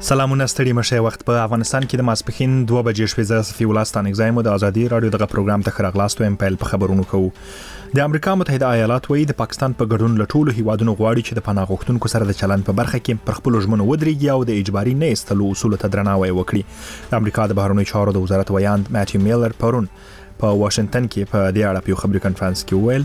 سلامونه ستړي مشه وخت په افغانستان کې د ماسپخین 2 بجې شوې زه صفي ولستان اگزایم د ازادي رادیو دغه پروګرام ته خراغلاستو ام پیل په خبرونو کوو. د امریکا متحده ایالات وایي د پاکستان په ګډون لټولو هیوادونو غواړي چې د پناه غوښتونکو سره د چلند په برخه کې پر خپل ژمنو ودرېږي او د اجباري نه ایستلو اصول ته درناوی وکړي. د امریکا د بهرنیو چارو د وزارت ویاند ماتیو میلر پرون په واشنگټن کې په دې اړه په خبري کانفرنس کې وویل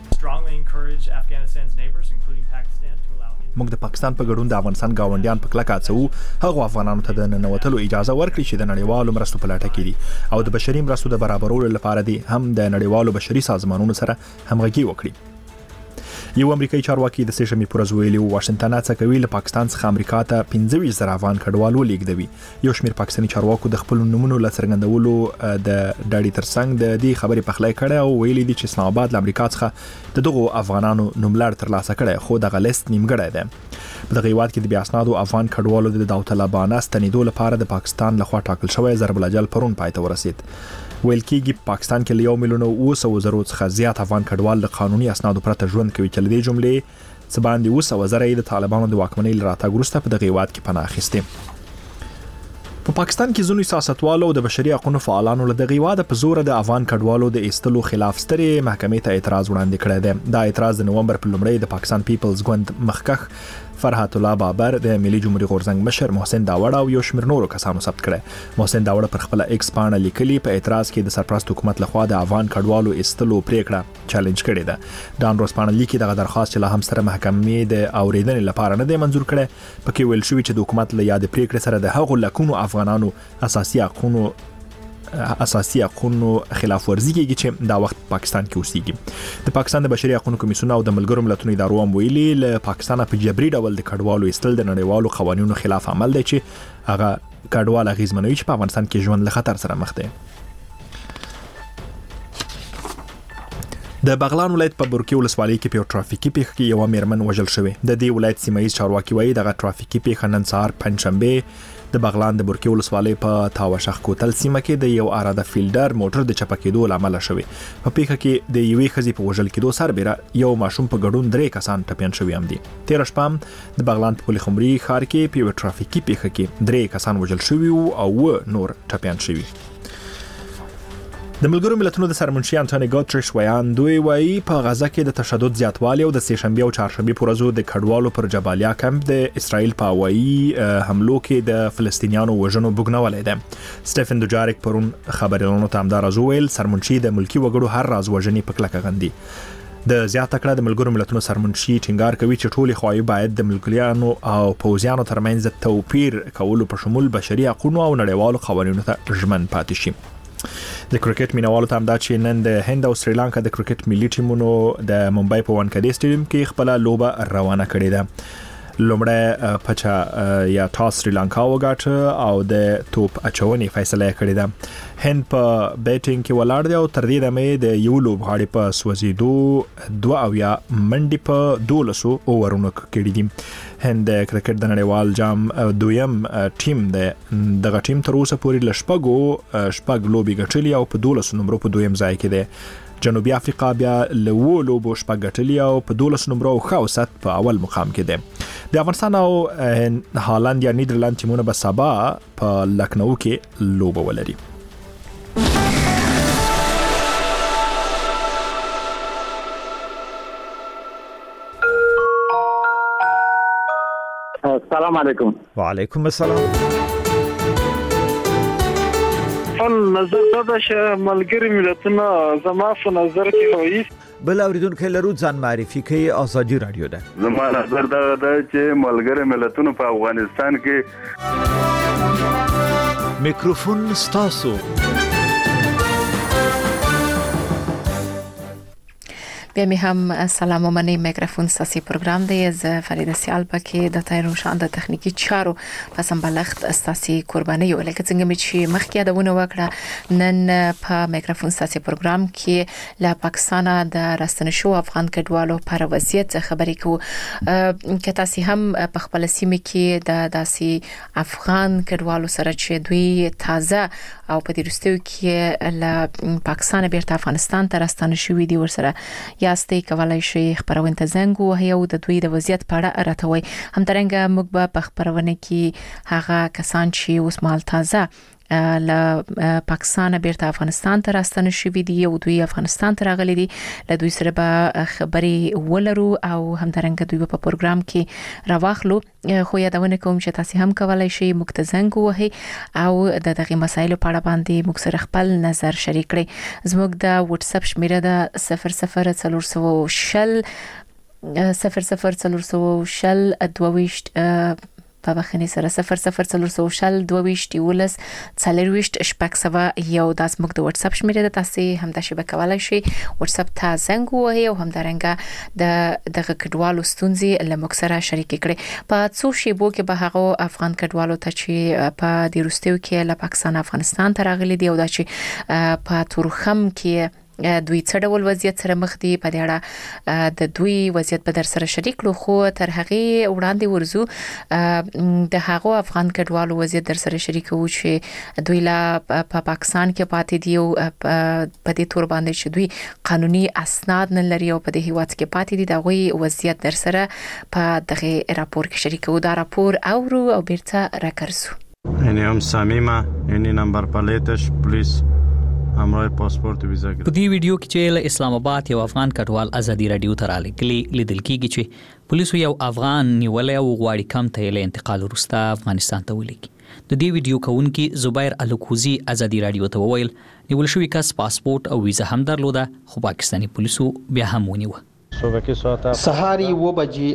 موږ د پاکستان په ګډون د افغانستان گاونډیان په کلکه هڅو هغه افغانانو ته د ننوتلو اجازه ورکړي چې د نړیوالو مرستو په لټه کې دي او د بشري مرستو د برابرولو لپاره دي هم د نړیوالو بشري سازمانونو سره همغږي وکړي. یو امریکایي چارواکي د سیشمې پر ورځ واشنگټن څخه کوي له پاکستان څخه امریکا ته 15,000 افغان کډوال ولیږدوي. یو شمېر پاکستاني چارواکو د خپل نمونو لڅرګندولو د ډاډي ترڅنګ د دې خبرې پخلی کړي او ویلي دي چې اسلام آباد له امریکا څخه د دغو افغانانو نوملړ ترلاسه کړي خو دغه لیست نیمګړی دی. په دغه هیواد کې د بیا اسنادو افغان کډوالو د داوطلبانه ستنېدو لپاره د پاکستان لخوا ټاکل شوی ضرب الاجل پرون پای ته ورسید. ویل کېږي پاکستان کې له 1,900,000 څخه زیات افغان کډوال د قانوني اسنادو پرته ژوند کوي چې لدې جملې څه باندې 200,000 د طالبانو د واکمنۍ له راتګ وروسته په دغه هیواد کې پناه اخیستې. په پاکستان کې ځینو سیاستوالو او د بشري حقوقو فعالانو له دغه هیواد په زور د افغان کډوالو د ایستلو خلاف سترې محکمې ته اعتراض وړاندې کړی دی. دا اعتراض د نومبر په لومړۍ د پاکستان پیپلز ګوند مخکښ فرحت الله بابر د ملي جمهوریت غورځنګ مشر محسن داوړ او یو شمېر نورو کسانو ثبت کړي. محسن داوړ پر خپل ایکس پاڼه لیکلي په اعتراض کې د سرپرست حکومت لخوا د افغان کډوالو ایستلو پریکړه چالنج کړې ده. ډان روسپانه لیکي دغه درخواست چې له هم سره محکمې د اوریدنې لپاره نه دی منزور کړي. پکې ویل شوی چې د حکومت له یاد پریکړې سره د هغو لکونو افغانانو اساسي حقوقو خلاف ورزي کېږي چې دا وخت پاکستان کې اوسېږي. د پاکستان د بشري حقوقو کمیسیون او د ملګرو ملتونو ادارو هم ویلي له پاکستان په جبري ډول د کډوالو ایستل د نړیوالو قوانینو خلاف عمل دی چې هغه کډوال اغیزمنوي چې په افغانستان کې ژوند له خطر سره مخ دی. د بغلان ولایت په برکي ولسوالۍ کې په ټرافیکي پیښه کې یو میرمن وژل شوې. د دې ولایت سیمایي چارواکي وایي دغه ټرافیکي پیښه نن سهار پنځشنبه د بغلان د برکي ولسوالۍ په تاوشخ کوتل سیمه کې د یو اراده فیلډر موټر د چپه کېدو لامل شوې. په پیښه کې د یوې ښځې په وژل کېدو سربېره یو ماشوم په ګډون 3 کسان ټپیان شوي هم دي. تیر شپه د بغلان په پل خمري ښار کې په ټرافیکي پیښه کې 3 کسان وژل شوي او نور ټپیان شوي. د ملګرو ملتونو د سرمنشي انټونی ګوتریش ویاندوی وایي په غزه کې د تشدد زیاتوالی او د سهشنبه او چهارشنبه پر ورځو د کډوالو پر جبالیا کمپ د اسرائیل په هوایي حملو کې د فلسطینیانو وژنو بوګنولې ده. سټيفن دوجاریک پرون خبريالانو ته همدا راز ویل سرمنشي د ملکی وګړو هر راز وژنې په کلکه غندي. د زیاته کړه د ملګرو ملتونو سرمنشي ټینګار کوي چې ټولې خواهی باید د ملګریانو او پوځیانو ترمنځ توپیر کولو په شمول بشري حقوقو او نړیوالو قوانینو ته ژمن پاتې شي. د کرکټ مینوالو ته هم دا چې نن د هند او سریلانکا د کرکټ ملي ټیمونو د ممبئی په وانکډې سټیډیم کې خپل لوبه روانه کړې ده. لومړی پچا یا ټاس سریلانکا وګټه او د توپ اچونې فیصله کړې ده. هند په بیټینګ کې ولاړ دی او تر دې دمه د یو لوبغاړي په سوځېدو 2 منډي په 12 اوورونو کړې دي. هند کرکټ د نړیوال جام دویم ټیم دغه ټیم تر اوسه پورې شپږ لوبي ګټلې او په 12 نمبر په دویم ځای کې ده. جنوبي افریقا بیا له لوبو شپږ ګټلې او په 12 نمبر او اوسط په اول مقام کې ده. د افغانستان او هالند یا نیدرلند ټیمونه به سبا په لکنو کې لوبه ولري. السلام علیکم. وعلیکم السلام. نظر دا چې ملګری ملتونه زما په نظر کې وایي بل اوریدونکو لرو ځان معرفي کوي ازادي رادیو ده. زما نظر دا چې ملګری ملتونه په افغانستان کې میکروفون ستاسو. بیا می هم سلام ومنی میکروفون ساسی پروگرام دی از فرید سیال پاکی د تایرون شان د تخنیکی چارو پسم بلخت ساسی قربانی ولکه څنګه می چې مخکې یادونه وکړه نن په میکروفون ساسی پروگرام کې لا پاکستان د راستنشو افغان کډوالو پر وضعیت خبرې کو که تاسو هم په خپل سیمه کې د داسي افغان کډوالو سره چې دوی تازه او په دې رستو کې له پاکستان بیرته افغانستان ته راستنه شوې دي ورسره یاستئ کولای شئ خبرونه ته زنګ وهئ او د دوی د وضعیت په اړه راټوي. همدارنګه موږ به په خبرونه کې هغه کسان چې اوس مال تازه له پاکستان بیرته افغانستان ته راستنه شوي دي او دوی افغانستان ته راغلي دي له دوی سره به خبري ولرو او همدارنګه دوی په پروګرام کې راوخلو. خو یادونه کوم چې تاسو هم کولای شئ موږ ته زنګ وهئ او د دغه مسایلو په اړه باندې موږ سره خپل نظر شریک کړئ. زموږ د واتس اپ شمیره د 0040 په بخښنې سره 004022 څلرويشت شپږ سوه یو د زموږ د واتس اپ شمیره ده. تاسو هم د شبکه کولای شئ واتس اپ ته زنګ ووهئ او همدارنګه دغه کډوالو ستونزې له موږ سره شریک کړئ. په څو شیبو کې به هغه افغان کډوالو ته چې په د روستیو کې له پاکستان افغانستان ته راغلي دي او دا چې په تورخم کې دوی څه ډول وضعیت سره مخ دي په دې اړه د دوی وضعیت په در سره شریک کړو. خو تر هغه وړاندې ورزو د هغه افغان کډوالو وضعیت در سره شریکو چې دوی لا په پاکستان کې پاتې دي او په دې تور باندې چې دوی قانوني اسناد نه لري او په دې هیواد کې پاتې دي د غوي وضعیت در سره په دغه راپور کې شریکو. دا راپور اورو او بیرته راکرسو. یعنی هم صمیمه یعنی نمبر پلیتش پولیس همراه پاسپورت ویزا کې. په دې ویډیو کې چې له اسلام آباد یو افغان کډوال ازادي رادیو ته رالیږلی لیدل کېږي چې پولیسو یو افغان نیولې او غواړي کم ته له انتقال وروسته افغانستان ته ولېږي. د دې ویډیو کوونکی زبیر الکوزی ازادي رادیو ته وویل نیول شوی کس پاسپورت او ویزا هم درلوده خو پاکستاني پولیسو بیا هم ونیوه. سهار 9:15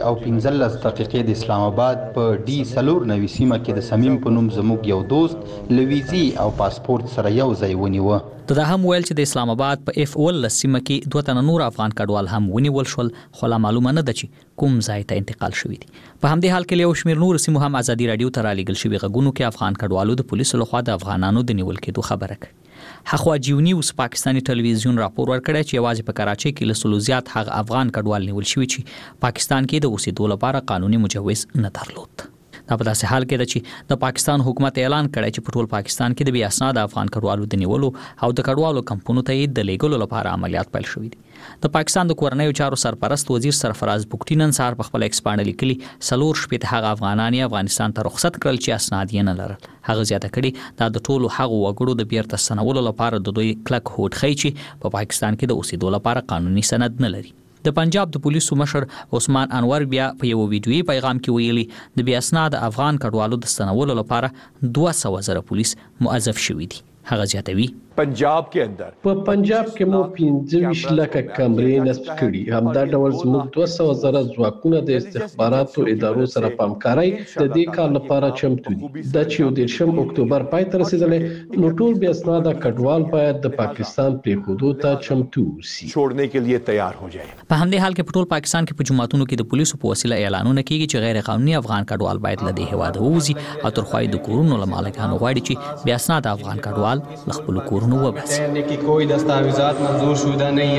د اسلام آباد په ډي سلور نوي سیمه کې د سمیم په نوم زموږ یو دوست لویزي او پاسپورت سره یو ځای ونیوه. دا هم ویل چې د اسلام آباد په اف اول سیمه کې 2 تنه نور افغان کډوال هم ونیول شول خو لا معلومه نه ده چې کوم ځای ته انتقال شوی دي. په همدې حال کې یو شمېر نور سیمو هم ازادي رادیو ته رالیږل شوی غږونو کې افغان کډوالو د پولیسو لخوا د افغانانو د نیول کېدو خبره کړې. حخوا جیو نیوز پاکستاني ټلویزیون راپور ورکړی چې یوازې په کراچۍ کې له سلو زیات هغه افغان کډوال نیول شوي چې پاکستان کې د اوسېدو لپاره قانوني مجوز نه درلود. دا په داسې حال کې ده چې د پاکستان حکومت اعلان کړی چې په ټول پاکستان کې د بې اسناد افغان کډوالو د نیولو او د کډوالو کمپونو ته یې د لیږلو لپاره عملیات پیل شوي دي. د پاکستان د کورنیو چارو سرپرست وزیر سرفراز بوکټي نن سهار په خپل ایکس باندې لیکلي 4 هغه افغانان افغانستان ته رخصت کړل چې اسناد یې نه لرل. هغه زیاته کړي دا د ټولو هغو وګړو د بیرته ستنولو لپاره د دوی کلک هوډ ښیي چې په پاکستان کې د اوسېدو لپاره قانوني سند نه لري. د پنجاب د پولیسو مشر عثمان انور بیا په یو ویډیویي پیغام کې ویلي د بې اسناد افغان کډوالو د ستنولو لپاره 200,000 پولیس موظف شوي دي. هغه زیاتوي पंजाब के अंदर په पंजाब کې مو 25 لک کمرې نصب کړي. همدا ډول زموږ 200,000 ځواکونه د استخباراتو ادارو سره پامکاري د دې کار لپاره چمتو دي. د 14 اکتوبر پای تر رسیدلې نو ټول بیا اسناد کډوال باید د پاکستان په حدودو ته چمتو شي छोड़ने के लिए तैयार हो जाए. په همدې حال کې په ټول پاکستان کې په جماعتونو کې د پولیسو په وسیله اعلانونه کیږي چې غیر قانوني افغان کډوال باید له دې هواده ووځي او تر خوای د کورونو له مالکانو غواړي چې بیا اسناد افغان کډوال له خپل کورونو रहने की कोई दस्तावेजात मंजूर शुदा नहीं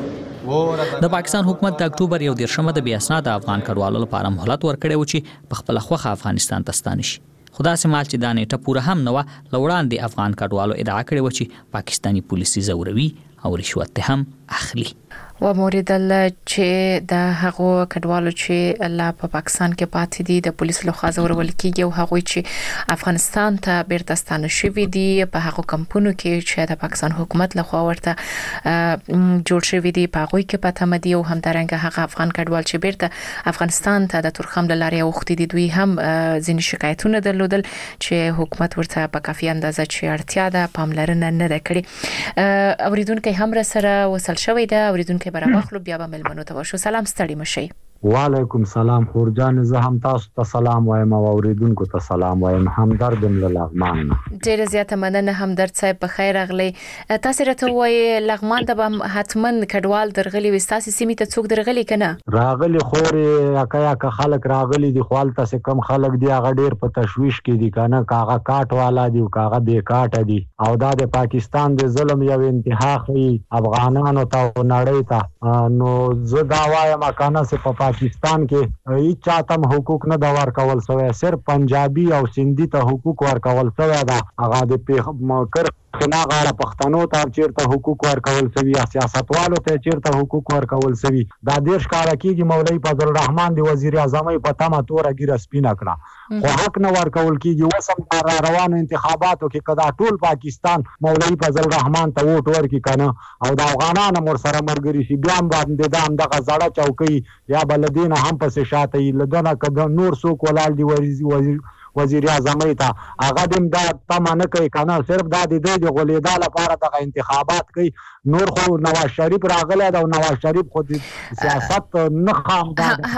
है. د پاکستان حکومت د اکتوبر 11 د بیا اسناد افغان کډوالو لپاره مهلت ورکړی و چې په خپل خوخه افغانستان ته ستانه شي. خدا سمال چې دا نیټه پوره هم نه و لوړاندې افغان کډوالو ادعا کړې و چې پاکستانی پولیسي زوروي او رشوت هم اخلي. و موریدل چې د هغو کډوالو چې الله په پاکستان کې پاتې دي د پولیسو لخوا زورول کیږي او هغه چې افغانستان ته بیرته ستانه شوي دي په هغو کمپونو کې چې د پاکستان حکومت لخوا ورته جوړ شوي دي په هغه کې پته مدي او همدارنګه هغه افغان کډوال چې بیرته افغانستان ته د تورخم لارې اوختي دي دوی هم ځینې شکایتونه درلودل چې حکومت ورته په کافي اندازه چې اړتیا ده پاملرنه نه ده کړې. اوریدونکو هم سره وصل شوی ده. اوریدونکو برابخلو بیا به ملمنو ته وشو. سلام ستړي مشي. وعلیکم سلام خورجان زه هم تاسو ته سلام وایم او اوریدونکو ته سلام وایم. همدرد له لغمان. ډیره زیاته مننه همدرد صاحب په خیر راغلی. تاسو راته وایي لغمان ته به حتما کډوال درغلي وستاسي سیمه ته څوک درغلي کنه راغلي خوري اکا خلک راغلي دي خپل تاسو کم خلک دي هغه ډیر په تشويش کې دي کنه کاغه کاټ والا دي کاغه به کاټ دي او دا د پاکستان د ظلم یو انتها خي افغانانو ته نړۍ ته نو زه دا وایم کنه چې په پاکستان کې هیڅ چاته حقوق نه دا ورکول شوی صرف پنجابي او سندي ته حقوق ورکول شوی دا هغه د خنا غاړه پښتنو ته چیرته حقوق ورکول شوی یا سیاستوالو ته چیرته حقوق ورکول شوی دا دیش کال کېږي مولوی فضل الرحمن دی وزیر اعظم په تمه تور ګیره سپینه کړه خو حق نه ورکول کېږي وسم را روانو انتخاباتو کې کدا ټول پاکستان مولوی فضل الرحمن ته ووټ ورکړي کنه او د افغانانو مر سره مرګري شي بیا هم باندې دام دغه زړه چوکۍ یا بلدین هم پسې شاته لدنه کده نور څوک ولال دی وزیر اعظم ته هغه دم دا تمه نه کوي کنه صرف دا د دې غولیدا لپاره د انتخابات کوي نور خو نواز شریف راغلی دا نواز شریف خو د سیاست نه خام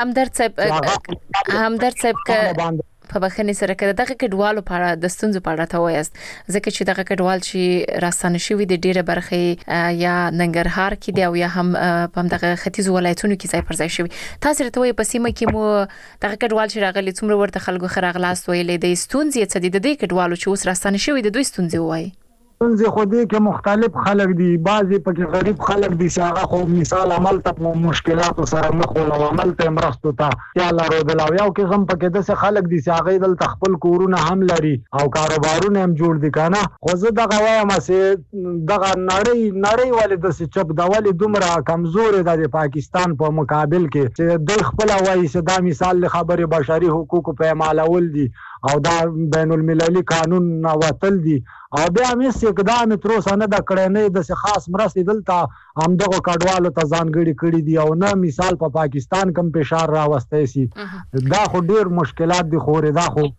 همدرد صاحب په بخښنې سره کړه دغه کډوالو په اړه د ستونزو په اړه ته وایست ځکه چې دغه کډوال چې راستانه شوی د ډیره برخه یا ننګرهار کې دی او یا هم په دغه ختیځ ولایتونو کې ځای پر ځای شوی تاسو ته وایي په سیمه کې مو دغه کډوال چې راغلي څومره ورته خلکو خراغلاست ویلې د ستونزې څه دي د دې کډوالو چې اوس راستانه شوی د دوی ستونزې وایي څنګه خو دې کې مختلف خلک دي بعضي پکې غریب خلک دي چې هغه خو مثال عمل ته مشکلات سره مخ ول عمل ته مرستو ته یا لارو دلاو یو قسم پکې د خلک دي چې هغه دل تخپل کورونه هم لري او کاروبارونه هم جوړ دي کنه خو زه دغه وایم چې دغه نړۍ ولې د چپ دا ولې دومره کمزور ده د پاکستان په مقابل کې چې دوی خپل وایي چې دا مثال خبره بشري حقوق په اعمالول دي او دا بین المللي قانون وتل دي او بیا مې اقدام تر اوسه نه د کړې نه د خاص مرستې دلته هم دغه کډوالو ته ځانګړي کړي دي او نه مثال په پاکستان کم فشار راوستي سي دا خو ډیر مشکلات دي خو دا خو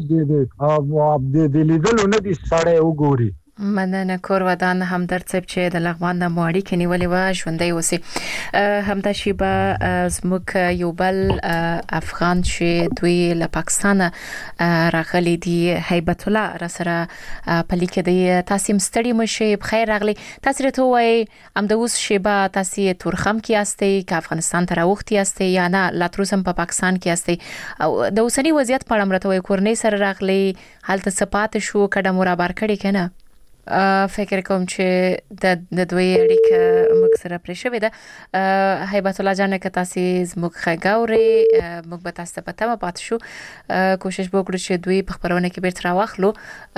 د لیدلو نه دي سړی وګوري مننه کور ودان همدرد صاحب چې د لغمان د موړی کې نیولې و ژوندۍ وسی همدا شی به زموږ یو بل افغان چې دوی له پاکستان راغلي دي هیبت الله را سره پلی کې دی تاسو مستړي مشه بخیر راغلي تاسو ته وای ام د اوس شی به تاسو تورخم کې استي که افغانستان ته راوختي استي یا نه لا تروسم په پاکستان کې استي او د اوسنی وضعیت په اړه مرته وای کورنۍ سره راغلي حالت سپات شو کډه مرابر کړي کنه فکر کوم چې د دوی اړیکه موږ سره پرې شوې ده هیبت الله جان که تاسو زموږ خګاوري موږ به تاسو په تمه پات شو کوشش وکړو چې دوی په خبرونه کې بیرته راوخلو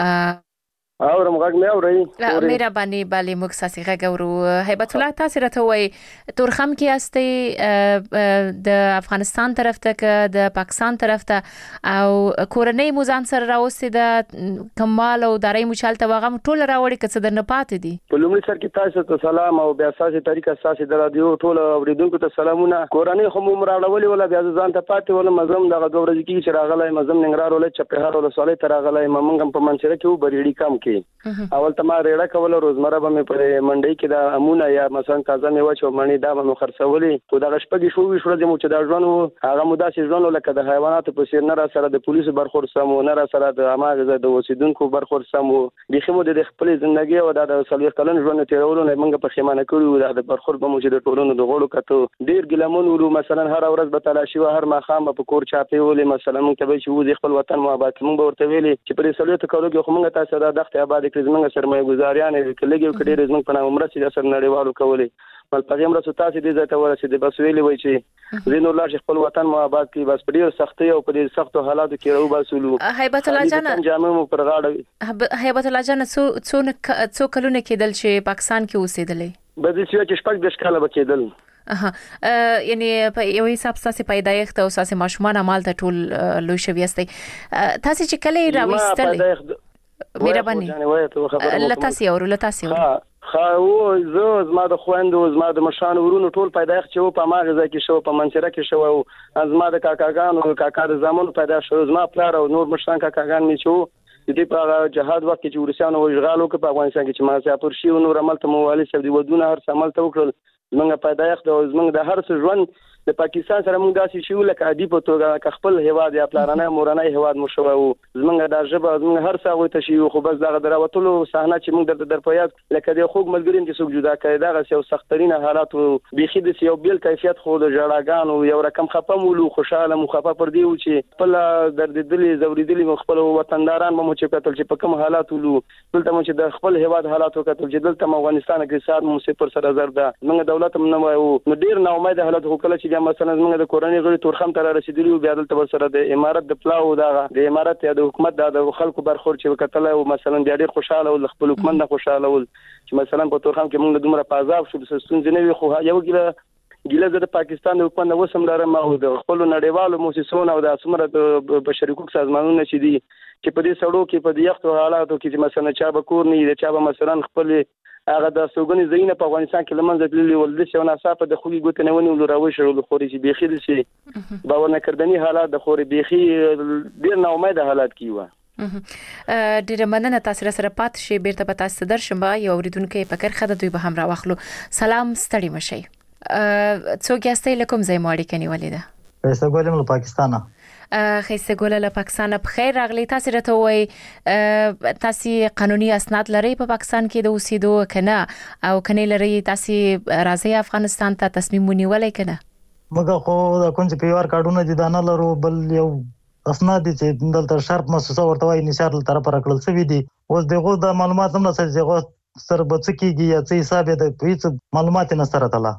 اورم غږ مې اوري مهرباني بالي موږ ساسي غږورو هیبت الله تاسو راته وای تورخم کې استي د افغانستان طرف ته د پاکستان طرف ته او کورنۍ موزان سره راوستي د کمال او داري مشالته واغم ټول راوړي کڅ درنه پاتې دي په لومړي سر کې تاسو ته سلام او بیا اساسي طریقه اساسي د رادیو ټول اوریدونکو ته سلامونه کورنۍ هم راوړولې ولا بیا ځان ته پاتې ولا مزم دغه دوه ورځې کې چې راغلای مزم ننګرهار ولې چپهار ولې سولې ته راغلای مونږ په منشره کې وبرېړي کم کې اول ته ما ریړه کوله روزمره به مې په منډي کې د امونه یا مثلا تازه میوه چې منډي دا به خرڅولې خو دا شپږ شو چې دا ژوند هغه مودا چې ژوند لکه د حیواناتو په څیر نه را سره د پولیسو برخور سمو نه را سره د اماغه د اوسیدونکو برخور سمو بخمو د خپل ژوندۍ او د سلوي کلن ژوند تیرولو نه موږ په خیمانه کړو د برخور به مو چې د ټولونو د غړو کته ډیر ګلمون ولو مثلا هر ورځ به تلاشي و هر مخام په کور چاپی ولې مثلا موږ ته چې خپل وطن مو آباد موږ ورته ویلي چې په سلوي ته کولو کې موږ تاسو د دغه آباد کې زموږ سرمایه گزاریان کلیګو کډیر زموږ په نامه مرسته سره نړیوالو کولې بل پیغام رسو تاسو دې ځای ته ورسېد بس ویلې وای چې زینو الله شیخ خپل وطن مو آباد کی بس په ډیر سختي او په ډیر سختو حالاتو کې راو باسولو هیبت الله جان جامع مو پر غاړه هیبت الله جان څو کلونه کېدل چې پاکستان کې اوسېدلې به دې چې شپږ د ښکاله بکېدل یعنی په یو حساب تاسو پیدایښت او تاسو ماشومان عمل ته ټول لوي شوي استي تاسو چې کله راوستل مهرباني لتاسي خو زه زما د خويندو زما د مشان ورونو ټول پیدایښت چې په ماغزه کې شو په منچره کې شو او زما د کاکاګانو کاکا د زامن پیدا شو زما پلار او نور مشان کاکاګان می شو د دې په جهاد وخت کې ورسانو وژغالو کې په افغانستان کې چې ما سیاپور شي او نور عمل ته موالي سب دی ودونه هر عمل ته وکړل زمونږ پیدایښت او زمونږ د هر څه ژوند د پاکستان سره موږ داسې شو لکه عادي په توګه خپل هواد یا پلارانه مورانه هواد مو شو او زمونږ د ژبه زمونږ هر څه غوي ته شي خو بس دغه دراوتلو صحنه چې موږ در په یاد لکه د خوګ ملګرین چې څوک جدا کړي دغه یو سخترینه حالات بيخي د یو بیل کیفیت خو د جړاګانو یو رقم خپم ولو خوشاله مخفف پر دی چې خپل درد دلی زوریدلی خپل وطنداران مو چې کتل چې په کوم حالات ولو دلته مو چې د خپل هواد حالات وکتل چې دلته افغانستان کې سات مو 0 زر ده موږ دولت هم نه وایو نو ډیر نا امید حالت خو کله چې مثلا موږ د کورنۍ غړي تورخم تر رسیدلی بیا دلته سره د امارت د پلاو د امارت یا د حکومت د خلکو برخور چې وکټل او مثلا ډیر خوشاله او خپل حکومت نه خوشاله ول چې مثلا په تورخم کې موږ دومره پازاب شو د ستونزې نه وي خو یو ګیله د پاکستان د حکومت وسم لرم او د خپل نړیوالو مؤسسونو او د اسمره د بشري حقوق سازمانونو چې دي چې په دې سړو کې په دې یختو حالاتو کې چې مثلا چا به کور نه چا به مثلا خپل هغه د سوګنې زینه په افغانستان کې لمنځه تللی ول د شونه صافه د خوګي ګوت نه ونی ول راوي شو د خوري چې بيخي د شي باور نه کردنی حالات د خوري بيخي ډیر نا امید حالات کیوه ډیره مننه تاسو سره پات شي بیرته په تاسو درشم یو اوریدونکو فکر خده دوی به هم راوخلو سلام ستړي مشي څوک یاستئ لکم زې ماړی کني ولیدا پیسې ګولم له پاکستانه خیسته ګوله له پاکستان په خیر راغلی تاسو راته وای تاسو قانوني اسناد لري په پاکستان کې د اوسېدو کنه او کنه لري تاسو راځي افغانستان ته تصمیم ونیولای کنه مګه خو د کوم چې پیوار کارډونه دي دانه لرو بل یو اسناد چې دلته شرط مؤسسه ورته وای نشار له طرف راکړل سوي دي اوس دغه د معلومات هم نه سره سر بچکیږي یا څه حساب د هیڅ معلومات نه سره تلا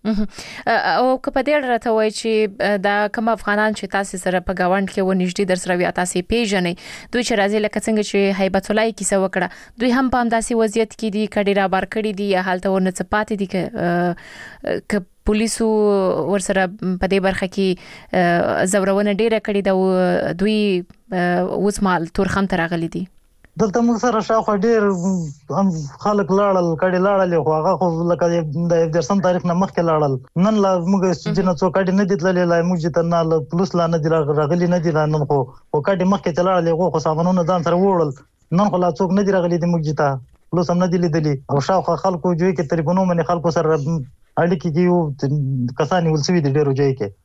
او کله دې راته وای چې دا کوم افغانان چې تاسو سره په گاوند کې ونیږدي در سره وي تاسو پیژنې دوی چې راځي لکه څنګه چې هیبت الله کیسه وکړه دوی هم په همداسي وضعیت کې دي کډی را بار کړی دي یا حالت ورنه څپاتې دي ک پولیسو ورسره په دې برخه کې زورونه ډیره کړی دا دوی اوس مال تورخم ترغلي دي دلته موږ سره شاوخوا ډیر هم خلک لاړل کډي لاړل خو هغه خو لکه د درسم تاریخ نه مخکې لاړل نن لا موږ چې نه څو کډي نه دي تللې لا موږ ته نه پولیس لا نه دي راغلي نه دي نن خو کډي مخکې تلاړل خو سامانونه ځان سره وړل نن خو لا څوک نه دي راغلي د موږ ته پولیس هم نه دي لیدلي او شاوخوا خلکو جوړ کې تلیفونونه باندې خلکو سره اړیکې کې کسانی ولسوي دي ډیرو ځای کې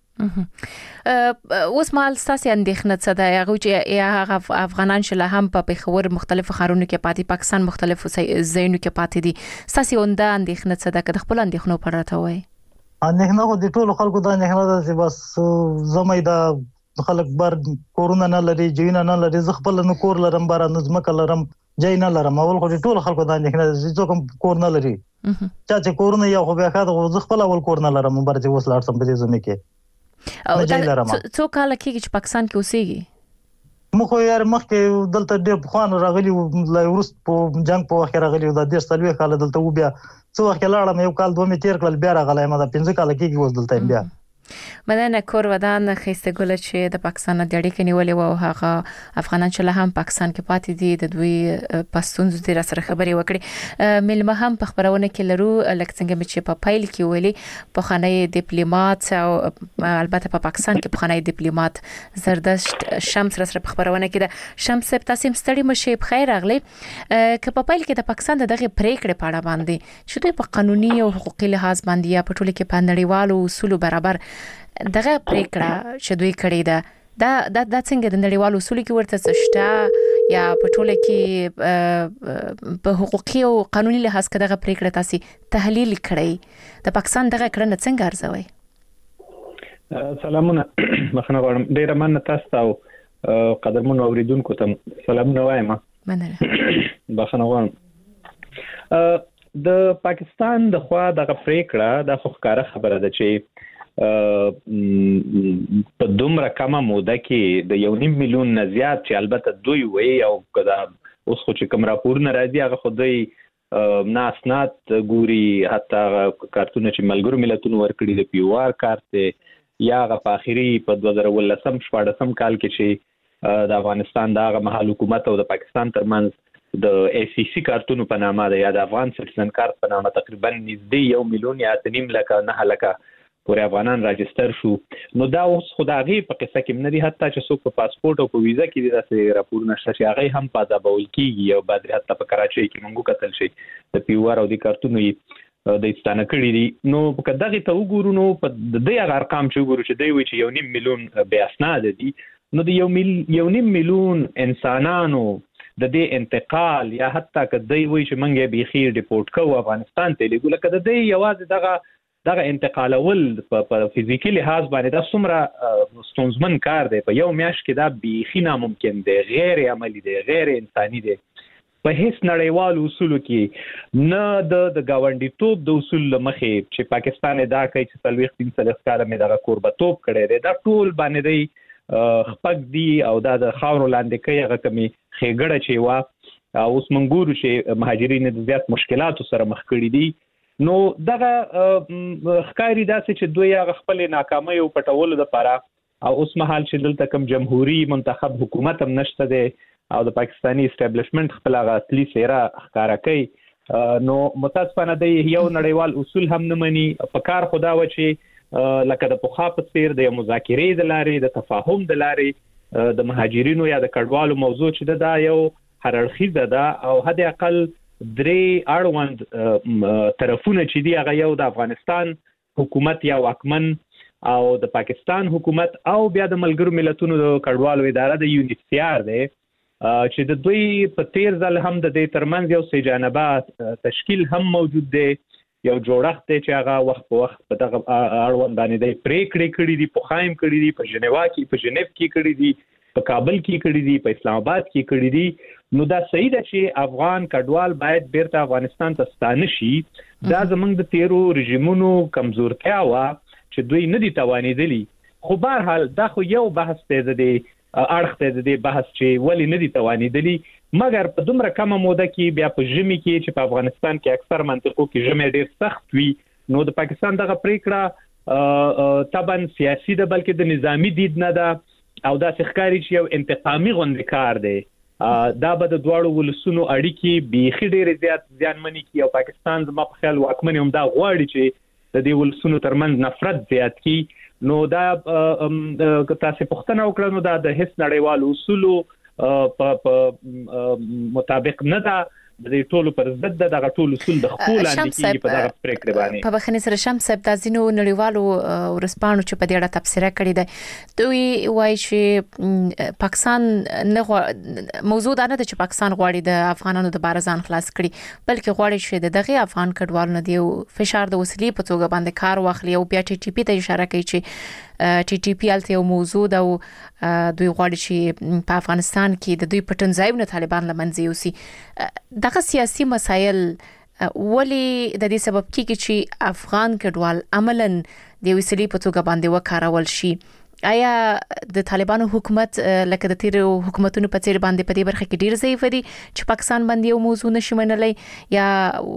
اوس مال ساسي اندېښنه څه ده هغه چې هغه افغانان شله هم په پیښور مختلفو ښارونو کې پاتې پاکستان مختلفو ځایونو کې پاتې دي ساسي اونده اندېښنه څه ده که خپل اندېښنو پر راته وای اندېښنه خو د ټولو خلکو د اندېښنه ده چې بس زمای دا خلک بار کورونا نه لري جوینه نه لري زه خپل نو کور لرم بار نظم کلرم جای نه لرم اول خو د ټولو خلکو د اندېښنه ده چې څوک کور نه لري چې کورونا یو خو بیا خاطر زه خپل اول کور نه لرم بار چې وسلار سم په دې زمي کې او څو کال کې چې پاکستان کې اوسېږي مخ یې مخکې دلته ډېر خوان راغلی لا ورست په جنگ په وخت راغلی د 13 کال دلته و بیا څو وخت لاړم یو کال دوه می تیر کړل بیا راغلی ما د 15 کال کې اوس دلته بیا مننه کور ودان خسته ګل چې د پاکستان د اړیکې نیولې و هغه افغانان چې له هم پاکستان کې پاتې دي د دوی پښتون د سره خبرې وکړي ملمه هم په خبرونه کې لرو لکه څنګه چې په پایل کې ویلي په خانه ډیپلوماټ او البته په پاکستان کې په خانه ډیپلوماټ زردشت شمس سره په خبرونه کې د شمس تاسو ستړي مشه په خیر اغلی که په پایل کې د پاکستان دغه پریکړه پاړه باندې چې دوی په قانوني او حقوقي لحاظ باندې یا په ټولو کې په نړیوالو اصول برابر دغه پریکړه چې دوی کړې ده دا څنګه د نړیوالو اصولو کې ورته څشته یا په ټوله کې په حقوقي او قانوني لحاظ کې دغه پریکړه تاسو تحلیل کړئ د پاکستان دغه کړنه څنګه ارزوي سلامونه مخنه غواړم ډیره مننه تاسو او قدرمن اوریدونکو ته سلامونه وایم مننه بخنه غواړم د پاکستان د خوا دغه پریکړه د خوخکاره خبره ده چې په دومره کمه موده کې د 1.5 میلیون نه زیات چې البته دوی وایي او کدا اوس خو چې کوم راپور نه راځي هغه خو دوی ناسنات ګوري حتی کارتونه چې ملګرو ملتونو ورکړي د پیوار کارت یا غ په اخري په 2014 کال کې چې د افغانستان د مهال حکومت او د پاکستان ترمنځ د ACC کارتونو په نامه د یا د افغان سټیزن کارت په نامه تقریبا نږدې 1 میلیون یا 3 لکه نه لکه پورې افغانان راجستر شو نو دا اوس خدایي په قصه کې نه دي حتی چې څوک په پاسپورت او په ویزا کې داسې راپور نشته چې هغه هم په ځابول کیږي او بعد حتی په کراچۍ کې موږ کتل شي د پیوار او د کارتونو د استانه کړی دي نو په دغه ته وګورو نو په دغه ارقام چې وګورو چې دوی وایي چې 1.5 میلیون بیا اسناد دي نو د 1.5 میلیون انسانانو د دې انتقال یا حتی که دوی وایي چې موږ به خیر ډیپورت کوو افغانستان ته لګول کده دوی یوازې دغه انتقالول په فزیکی لحاظ باندې دا څومره ستونزمن کار دی په یو میاشت کې دا بیخي ناممکن دی غیر عملی دی غیر انساني دی په هیڅ نړیوال اصولو کې نه د گاونډیتوب د اصول مخې چې پاکستان دا کوي چې 30 کال مې دغه کوربتوب کړی دی دا ټول باندې دی خپګ دی او دا د خاورو لاندې کوي هغه کمی خېګړه چې وا اوس منګورو چې مهاجرین د زیات مشکلاتو سره مخ کړي دي نو دغه ښکاری داسې چې دوی هغه خپل ناکامۍ او پټولو لپاره او اوس مهال چې دلته کوم جمهوریت منتخب حکومت هم نشته دی او د پاکستانی اسټابلیشمنت خپل هغه اصلي څیره ښکارا کوي نو متاسفانه دی یو نړیوال اصول هم نه مني په کار خدا و چې لکه د پوخا په څیر د مذاکرې د لارې د تفاهم د لارې د مهاجرینو یا د کډوالو موضوع چې دا یو هر اړخیزه ده او حد اقل درې اړوند طرفونه چې دی هغه یو د افغانستان حکومت یا واکمن او د پاکستان حکومت او بیا د ملګرو ملتونو د کډوالو اداره د یونیسیار دی چې د دوی په تیر ځل هم د دې ترمنځ یو سجانبه تشکیل هم موجود دی یو جوړښت دی چې هغه وخت په وخت په دغه اړوند باندې دی پریکړې کړې دي په خایم کړې دي په ژنیوا کې په ژنیف کې کړې دي په کابل کې کړې دي په اسلام آباد کې کړې دي نو دا صحیح ده چې افغان کډوال باید بیرته افغانستان ته ستانه شي دا زمونږ د تیرو رژیمونو کمزورتیا وا چې دوی نه دي توانیدلی خو بهر حال دا خو یو بحث دی اړخ ته د دې بحث چې ولی نه دي توانیدلی مګر په دومره کمه موده کې بیا په ژمي کې چې په افغانستان کې اکثر منطقو کې ژمي ډیر سخت وي نو د پاکستان دغه پریکړه طبعا سیاسي ده بلکې د نظامی دید نه ده او دا ښکاری چې یو انتقامي غونډه کار دی دا به د دواړو ولسونو اړیکې بیخي ډیر زیات ځانمنې کی او پاکستان زما په خیال واکمن هم دا غواړي چې د دې ولسونو ترمنځ نفرت زیات کی نو دا تاسو پوښتنه وکړه نو دا د هیڅ نړیوال اصولو په مطابق نه ده د ټولو پر ضد دغه ټول اصول د خپل اندکی په دغه پریکړه باندې په بخښنې سره شمس صاحب د ځینو نړیوالو ورسپانو چې په دې اړه تبصره کړې ده دوی وایي چې پاکستان نه موضوع دا نه ده چې پاکستان غواړي د افغانانو د بارزان خلاص کړي بلکې غواړي چې دغه افغان کډوالو نه دی فشار د وسیلې په توګه باندې کار واخلي او بیا ټي ټي پی ته اشاره کوي چې ټي ټي پی الته یو موضوع ده او دوی غواړي چې په افغانستان کې د دوی پټنځایونه طالبان لمنځه یوسي دغه سیاسي مسایل ولی د دې سبب کیږي چې افغان کډوال عملاً د وسیلې په توګه باندې وکارول شي آیا د طالبانو حکومت لکه د تیر حکومتونو په څیر باندې په دې برخه کې ډیر ضعیف دي چې پاکستان باندې یو موضوع نشي منلای یا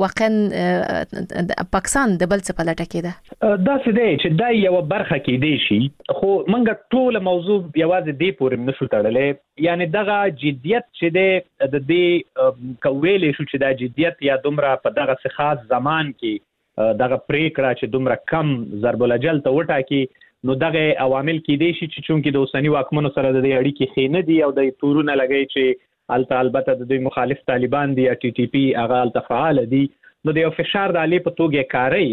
واقعا پاکستان د بل څه په لټه کې ده دا څه دی چې دا یو برخه کې دی شي خو منګه ټول موضوع یوازې دی پورې نشو تړلې یعنی دغه جدیت چې د دې کویلې شو چې دا جدیت یا دومره په دغه خاص زمان کې دغه پریکړه چې دومره کم ضرب الاجل ته وټاکي نو دغه عوامل کې دي چې چونکی د اوسنی واکمنو سره د اړیکې خینه دي او د تورونه لګي چې البته د دوی مخالف طالبان دي یا ټي ټي پی هغه التفاعل دي نو د فشار د علی په توګه کاری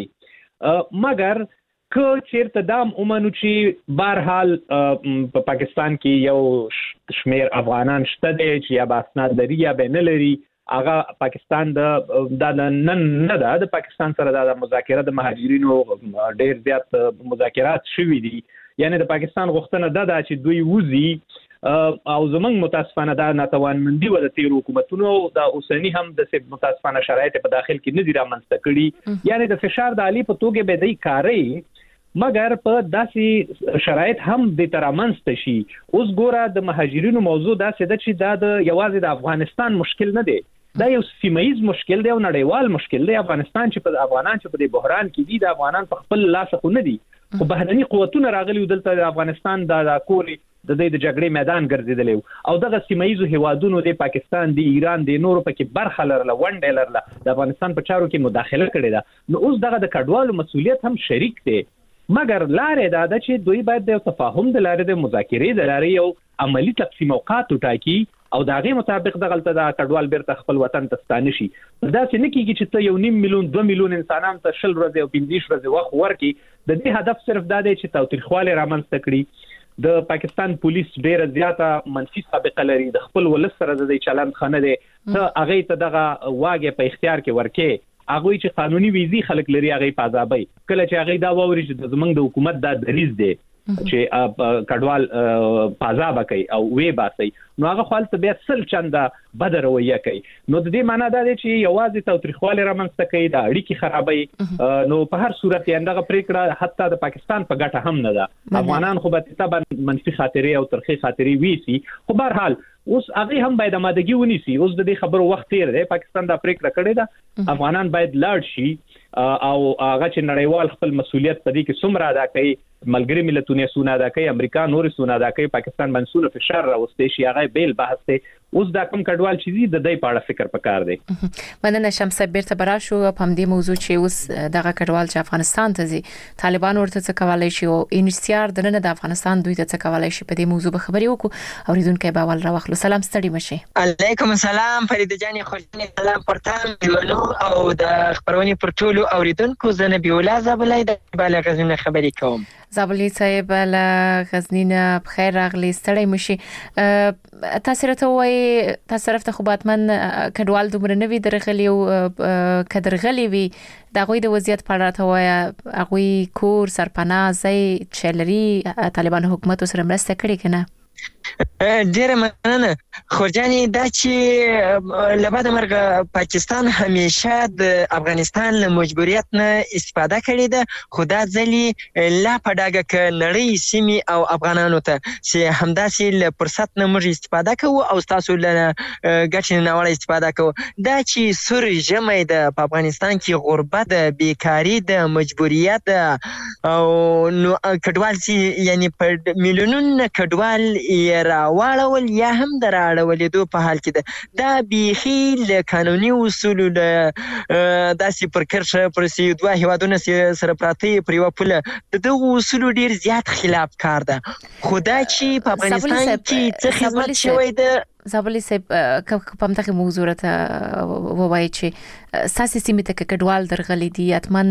مګر که چیرته دام اومنو چې بهر حال په پاکستان کې یو شمیر افغانان شته دي چې یا باسناد لري یا بین لري هغه پاکستان د نن نه د پاکستان سره د مذاکره د مهاجرینو ډیر زیات مذاکرات شوي دي یعنی د پاکستان غوښتنه ده چې دوی وزي او زمونږ متاسفانه دا ناتوانمندي و د تیر حکومتونو د اوسنی هم د متاسفانه شرایط په داخل کې نه دي رامنځته کړي یعنی د فشار د علی په توګه به دی کاری مګر په داسې شرایط هم د ترامنځته شي اوس ګوره د مهاجرینو موضوع داسې ده چې دا د یوازې د افغانستان مشکل نه دی دا یو سیمایي مشکل دی او نړیوال مشکل دی افغانستان چې په افغانان چې په دې بحران کې دي د افغانان په خپل لاس خو نه دي خو بهرني قوتونه راغلي دلته د افغانستان د کوري د جګړې میدان ګرځیدل او دغه سیمایي هیوادونو د پاکستان د ایران د نورو پکې برخه لرله ونډه لرله د افغانستان په چارو کې مداخله کړې ده نو اوس دغه د کډوالو مسؤلیت هم شریک دی مګر لارې دا ده چې دوی باید د تفاهم د لارې د مذاکرې د لارې یو عملی تقسیم اوقات وټاکي او دغه مطابق دغلته د کډوال بیرته خپل وطن ته ستانه شي دا څه نه کیږي چې ته 1.5 میلیون 2 میلیون انسانان ته 10 ورځې او 15 ورځې وخت ورکړي د دې هدف صرف دا دی چې تاوتریخواله رامنځته کړي د پاکستان پولیس ډیره زیاته منفي سابقه لري د خپل ولس سره د چلند خنه دي ته هغه ته دغه واګه په اختیار کې ورکې هغه چې قانوني ویزي خلک لري هغه په عذابي کله چې هغه دا ووري چې زمنګ د حکومت دا دریز دی چې کډوال پازاب کوي او وی باسي نو هغه خپل بیا سل چنده بدر ویه کوي نو د دې معنی دا دی چې یوازې تاریخواله رامنځته کوي د اړیکی خرابوي نو په هر صورت یې دغه پریکړه حتی د پاکستان په ګټه هم نه ده افغانان خو به تبا منفي خاطرې او ترخی خاطرې ویسي خو بهر حال اوس هغه هم باید مادګي ونیسي اوس د دې خبرو وخت تیر دی پاکستان دا پریکړه کړې ده افغانان باید لاړ شي او هغه چې نړیوال خپل مسولیت په دې کې څومره ادا کوي ملګری ملتونه سونه ادا کوي امریکا نور سونه ادا کوي پاکستان منسونه فشار راوستي شي هغه بیل بحث دی اوس دا کوم کډوال چې د دې په اړه فکر وکړ دی مننه شمس بیرته براشو په همدې موضوع چې اوس دغه کډوال چې افغانستان ته ځي طالبان ورته څه کولای شي او انشتیار د نن د افغانستان دوی ته څه کولای شي په دې موضوع به خبرې وکړو اوریدونکو به ول راوخلو سلام ستړي مشه علیکم السلام فرید جان خوشنی سلام پرتام دیولو او د خبرونی پر ټولو اوریدونکو زنه بیولا زبلای د بالغ غزنه خبرې کوم زابلی صاحب له غزنینه بخیر راغلی ستړی مشي تاسو راته وایي تاسو طرف خو باتمن کډوال دومره نوی درغلی او کډرغلی وی دا غوي د وضعیت په اړه راته وایي هغه کور سرپناه ځای چلري طالبان حکومت سره مرسته کړې کنه ډیره مننه خورجانی دا چې لبعد مرګ پاکستان همیشه د افغانستان له مجبوریت نه استفاده کړې ده خو دا ځلی لا پډاګه ک نړۍ سیمي او افغانانو ته چې همداسې له فرصت نه موږ استفاده کوو او تاسو له ګټې نه وړ استفاده کوو دا چې سور جمع ده په افغانستان کې غربت ده بیکاری ده مجبوریت ده او نو کډوال چې یعنی په میلیونونو کډوال راوړول یا هم دراړولې دوه په حال کې ده دا بيخي له قانوني اصولو له داسې پر کرشه پر سي دوه هوادونه سره پراته پر یو پله د دغه اصولو ډیر زیات خلاف کار ده خدا چې په افغانستان کې څه خدمت شوی ده زابلی صاحب په همدغه موضوع ته ووایي چې ساسي سیمه ته کډوال درغلي دي اتمن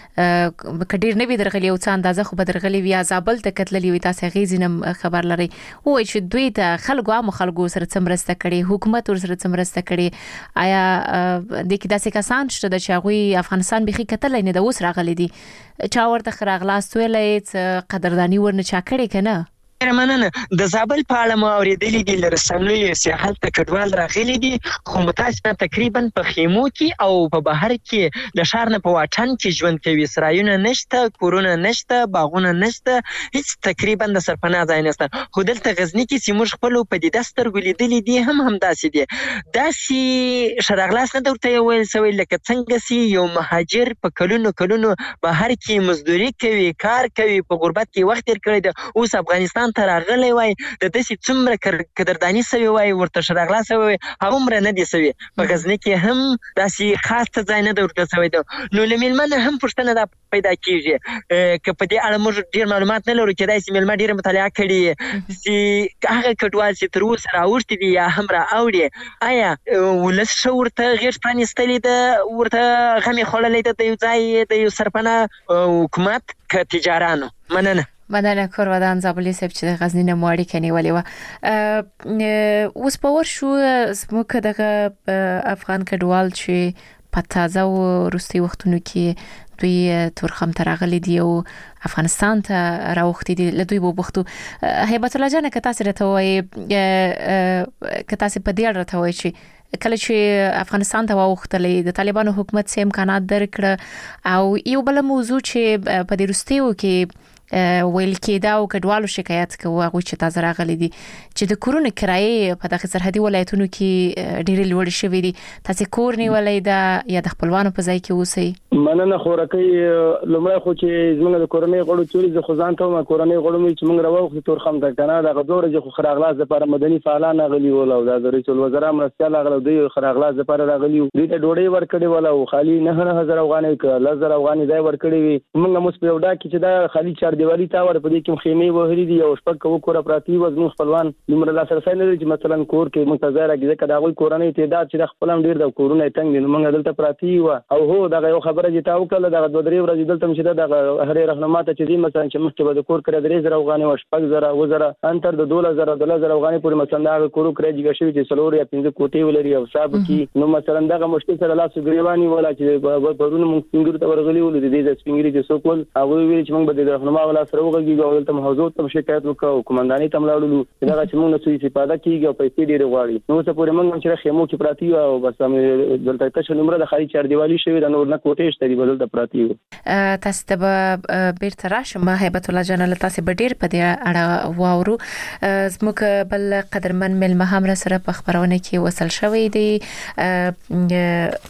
کډیر نه وی درغلي او څه اندازه خو بدرغلي وی زابل ته کتللی وي تاسو غیزینم خبر لري وای چې دوی ته خلکو سره څمرسته کړي حکومت ور سره څمرسته کړي آیا د کې داسې کسان شته چې هغه افغانستان بيخي کتل نه د اوس راغلي دي چا ورته خراغلاس ویلې قدردانی ورنه چا کړي کنه مننه د زابل په اړه مو اوریدلې دي لرسنوي سیاحت ته کډوال راغلي دي خو متاسفانه تقریبا په خیمو کې او په بهر کې د شهر نه په واټن کې ژوند کوي سرایونه نشته کورونه نشته باغونه نشته هیڅ تقریبا د سرپناه ځای نشته خو دلته غزنی کې سیمور خپل په دې دستر ولیدلې دي هم داسې دي داسې شرغلاس نه درته ویل سوي لکه څنګه سي یو مهاجر په کلونو بهر کې مزدوري کوي کار کوي په غربت کې وخت تیر کړی دی اوس افغانستان ته راغلی وای د دې څومره قدردانی سوي وای ورته شرغلا سوي هغه نه دي سوي په غزنی کې هم داسې خاص ځای نه درته سوي نو لمنه هم پښتنه دا پیدا کیږي که په دې اړه موږ ډیر معلومات نه لرو کېدای شي ملما ډیر مطالعه کړي چې هغه کډوال چې تر اوسه راوړتي دي یا هم را اوړي آیا ولس شورته غیر پرانستلې ده ورته غمي خړلې ده د یو ځای د یو سرپناه حکومت ک تجارانو مننه کورودان زابلی صاحب چې د غزنی نه موړی کني ولې و اوس په ورشو سموکه دغه افغان کډوال چې په تازه او روسي وختونو کې دوی تورخم ترغلي دي او افغانستان ته راوختي دي له دوی وبختو هیبت الله جان که تاسو راته وایي که تاسو په دې اړه راته وایي چې کله چې افغانستان ته واوختلې د طالبانو حکومت سیم امکانات درکړه او یو بل موضوع چې په دې روستیو کې ویل کېدا او کډوالو شکایت کوي هغه چې تاسو راغلي دي چې د کورونو کرایه په دغه سرحدي ولایتونو کې ډېر لوړ شوی دي تاسو کور نیولای دا یا د خپلوانو په ځای کې اوسئ مننه خورکې لمړی خو چې زموږ د کورنۍ غړو چوري ز خزان ته ما کورنۍ غړو مې چې موږ راوخت تور خم ته کنه د غوړ ز خو خراغلاس لپاره مدني فعالان غلي ول او د رئیس الوزرا مرستيال غلو دی خراغلاس لپاره راغلي دوی ته ډوډۍ ورکړي ول او خالي 9000 افغانۍ ک 1000 افغانۍ ځای ورکړي وي موږ مو سپیوډا کې چې دا خالي 4 دیوالي تاور په دې کې خیمه وهري دي او شپږ کو کور پراتی وزنو خپلوان نمبر لا سره سره چې مثلا کور کې منتظر راګي کدا غوي کورنۍ تعداد چې د خپلم ډیر د کورونه تنګ دي موږ دلته پراتی و او هو دا یو خبره چې تاو کله د دوه درې ورځې دلته چې د هرې رهنما ته چې مثلا چې مخکې به د کور کړه 3000 افغانۍ او شپږ زره وزره انتر د 2000 افغانۍ پورې مثلا دا کورو کړی شوی چې سلور یا 15 کوټې ولري او صاحب کې نو مثلا دا مشکل سره لاس غریوانی ولا چې پرونه موږ څنګه ته ورغلی ول دي د سپینګری چې سوکول او ویل چې موږ به د رهنما ولا سره وګړي او دلته حوزه ته شکایت وکړو کمانډاني ته ملاړو دا چې موږ نسوي استفاده کیږي او پیسې ډېرې غواړي نو څه پورې موږ چې خیمو کې پراتی او بس هم دلته تاسو نمبر د خاري چار دیوالي شوی د نور نه کوټې شته دی بدل د پراتی تاسو ته بیرته راشم هیبت الله جان له تاسو ډېر په دې اړه واورو زموږ بل قدرمن ملمه هم سره په خبرونه کې وصل شوی دی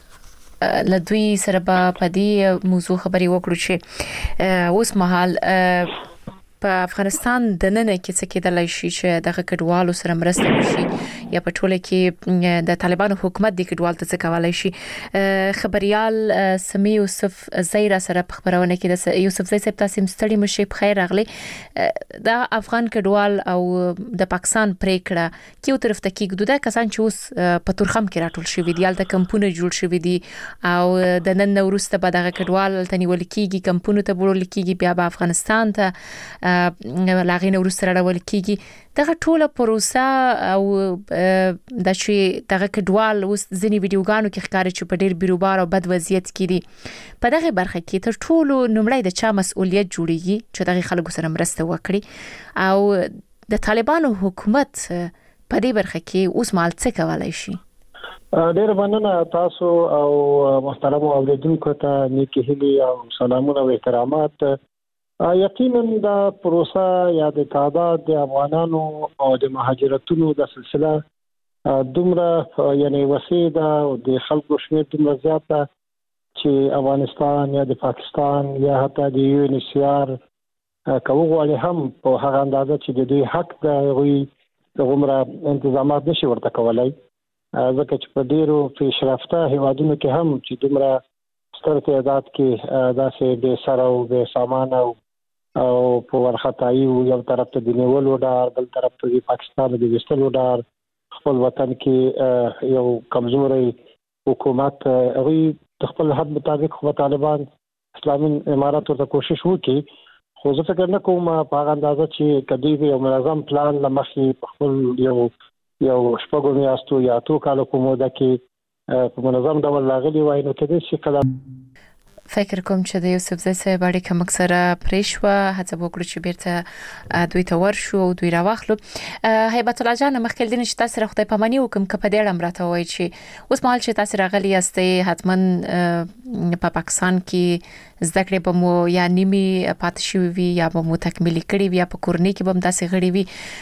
لدوی سره په دې موضوع خبري وکړو چې اوس مهال په افغانستان د نن کې څه کېدلای شي چې د کډوالو سره مرسته وشي یا په ټوله کې د طالبانو حکومت د کډوال ته څه کولای شي خبريال سمي یوسف زیرا سره په خبرونه کې د یوسف زی صاحب تاسو مستړي مشي په خیر راغلي د افغان کډوال او د پاکستان پریکړه کیو طرف ته کېږي د کسان چې اوس په تورخم کې راټول شوی دی یالته کمپونه جوړ شوی دي او د نن وروسته به د کډوال تنیول کېږي کمپونه ته وړل کېږي بیا په افغانستان ته لاغین ورسره راول کیږي دغه ټوله پروسه او د چې دغه کډوال اوس ځینی ویډیوګانو کې ښکاري چې په ډیر بیروبار او بد وضعیت کې دي په دغه برخه کې تر ټولو نمړی د چا مسؤلیت جوړیږي چې دغه خلکو سره مرسته وکړي او د طالبانو حکومت په دې برخه کې اوس مال څه کولای شي ډیر مننه تاسو او محترم اوریدونکو ته نیکی هیلي او سلامونه او احترامات یقینا دا پروسه یا د تعداد د افغانانو او د مهاجرتونو د سلسله دومره یعنی وسیع ده او د خلکو شمیر دومره زیات ده چې افغانستان یا د پاکستان یا حتی د یو ان ایچ سی آر کوغواړي هم په هغه اندازه چې د دوی حق ده غوي دغه انتظامات نشي ورته کولای ځکه چې په ډیرو پیشرفته هیوادونو کې هم چې دومره ستر تعداد کې داسې بې سر او بې سامان او په ورختایي یو طرف ته د نیولو ډار بل طرف ته د پاکستان د وستلو ډار خپل وطن کې یو کمزوري حکومت غوي خپل حد مطابق خو طالبان اسلامي امارات ورته کوشش وکړي خو زه فکر نه کوم په هغه اندازه چې کدی یو منظم پلان لمخې خپل یو شپږو میاشتو یا اتو کالو په موده کې په منظم ډول لاغلي وای نو کدی شي کله فکر کوم چې د یوسف زی صاحب اړیکه مکسره پریشوه هڅه وکړو چې بیرته دوی ته ورشو او دوی راوخلو هیبت الله جان مخکې دین چې تاسو خدای پامانی وکم کپه دې امراته وای چې اوس مال چې تاسو راغلی یاستئ حتمن په پاکستان کې زده کړې به مو یا نیمه پات شوی وي یا به مو تکمیل کړی وي یا په کورنۍ کې به هم داسې غړي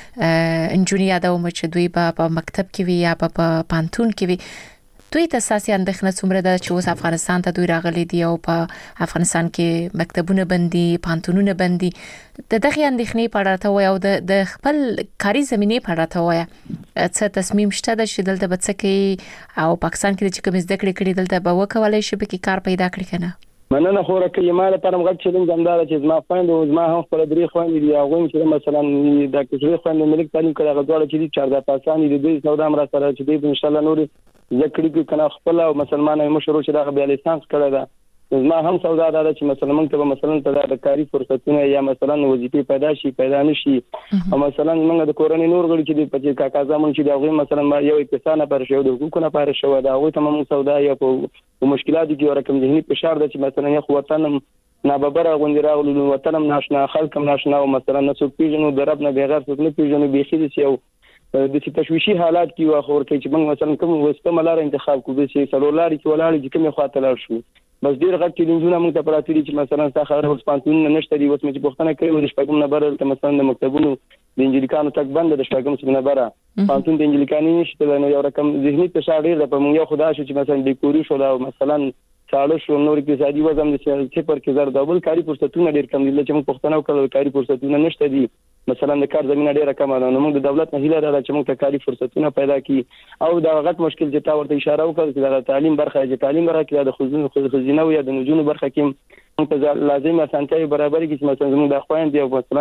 وي انجونی یادوم چې دوی په مکتب کې وي یا په پانتون کې وي دوی ته اساسي اندېښنه څومره ده چې اوس افغانستان ته دوی راغلي دي او په افغانستان کې مکتبونه بندي پانتونونه بندي د دغه اندېښنې په اړه ته وای او د خپل کاري زمينې په اړه ته وای څه تصمیم شته د چې دلته به څه کوي او پاکستان کې چې کوم زده کړې دلته به وکولای شي به کار پیدا کړی کنه مننه خو راکې مال پر مغل چیلنج همدار چې زما خويند او زما هم خپل درې خويند دي هغه چې مثلا د کشري خويند ملک تعلیم کړه غوړه چې 14 پاسان دي دوی سودا امر سره چې دوی ان شاء الله نور ذکرې کې کنه خپل او مسلمانانو مشرو چې دا بیا لیسانس کړه دا زما هم سودا دا چې مسلمان ته مثلا ته د کاری فرصتونه یا مثلا وظیفه پیدا نشي او مثلا موږ د کورنۍ نور غړي چې په کاکا زمون چې دا غوي مثلا یو اقتصاد پر شو د حقوقو پر شو دا غوي تمام سودا یا په مشکلاتو کې ورکم ذهني فشار د چې مثلا یو وطن ناببره غونډه راغلو وطنم ناشنا خلکم ناشنا او مثلا نسو پیژنو درب نه بغیر څه نه پیژنو بيخي دي یو د تشويشي حالات کې واخور کې چې موږ مثلا کوم وسته ملار انتخاب کوو چې سلولاري کې ولاړ چې کومه خواته لار شو بس ډیر غټ چیلنجونه موږ ته پراته دي چې مثلا څنګه ورس پانتون نشته دي اوس چې پوښتنه کوي د شپږم نمبر ته مثلا د مکتبونو د انجلیکانو تک بند د شپږم نمبر پانتون د انجلیکانو نشته نو یو رقم ذهني فشار ډیر د په موږ یو خدای شو چې مثلا د کوری شو دا مثلا چاړه شو نور اقتصادي وضع د صفر کې زر ډبل کاری فرصتونه ډیر کم دي چې موږ پوښتنه وکړو کاری فرصتونه نشته دي مثلا د کار زمينه ډیره کم ده نو موږ د دولت نه هیله ده چې موږ ته کاری فرصتونه پیدا کړي او دا غټ مشکل چې تا ورته اشاره وکړه چې د تعلیم برخه چې تعلیم برخه کې د خزینه او د نجونو برخه کې موږ ته لازم اسانتیاوي برابرې کې مثلا موږ د خويند دی مثلا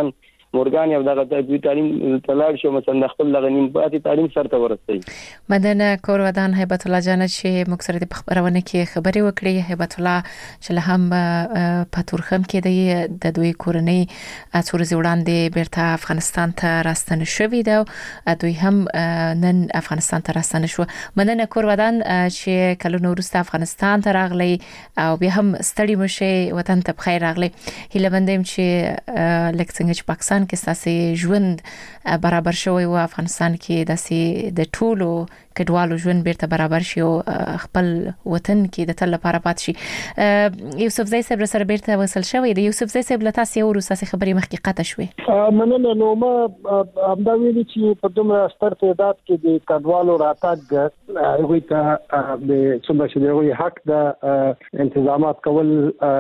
مورګان یو دغه د تعلیم تلاړ شو مثلا خپل لغنیم پاتې تعلیم سره ورسېږي. مدنه کور ودان هیبت الله جان چې مکسر د خبرونه کې خبري وکړي. هیبت الله چې هم په تورخم کې د دوی کورنۍ څورز وړاندې بیرته افغانستان ته راستنه شوې ده. دوی هم نن افغانستان ته راستنه شو. مدنه کور ودان چې کله نورسته افغانستان ته راغلي او بیا هم ستړي مشه وطن ته بخیر راغلي. هیله بندم چې لکه څنګه چې پاکستان کې ستاسو ژوند برابر شوی او افغانستان کې د ټولو کډوالو ژوند بیرته برابر شي او خپل وطن کې د تل لپاره پات شي. یوسف زئی صاحب سره بیرته وصل شوی دی. یوسف زئی صاحب لته سي ورسته خبري مخکې قطع شوې. مننه. نو ما همدا ویلي چې په دومره ستر تعداد کې د کډوالو راتګ هغوی ته د څومره چې د حق د انتظامات کول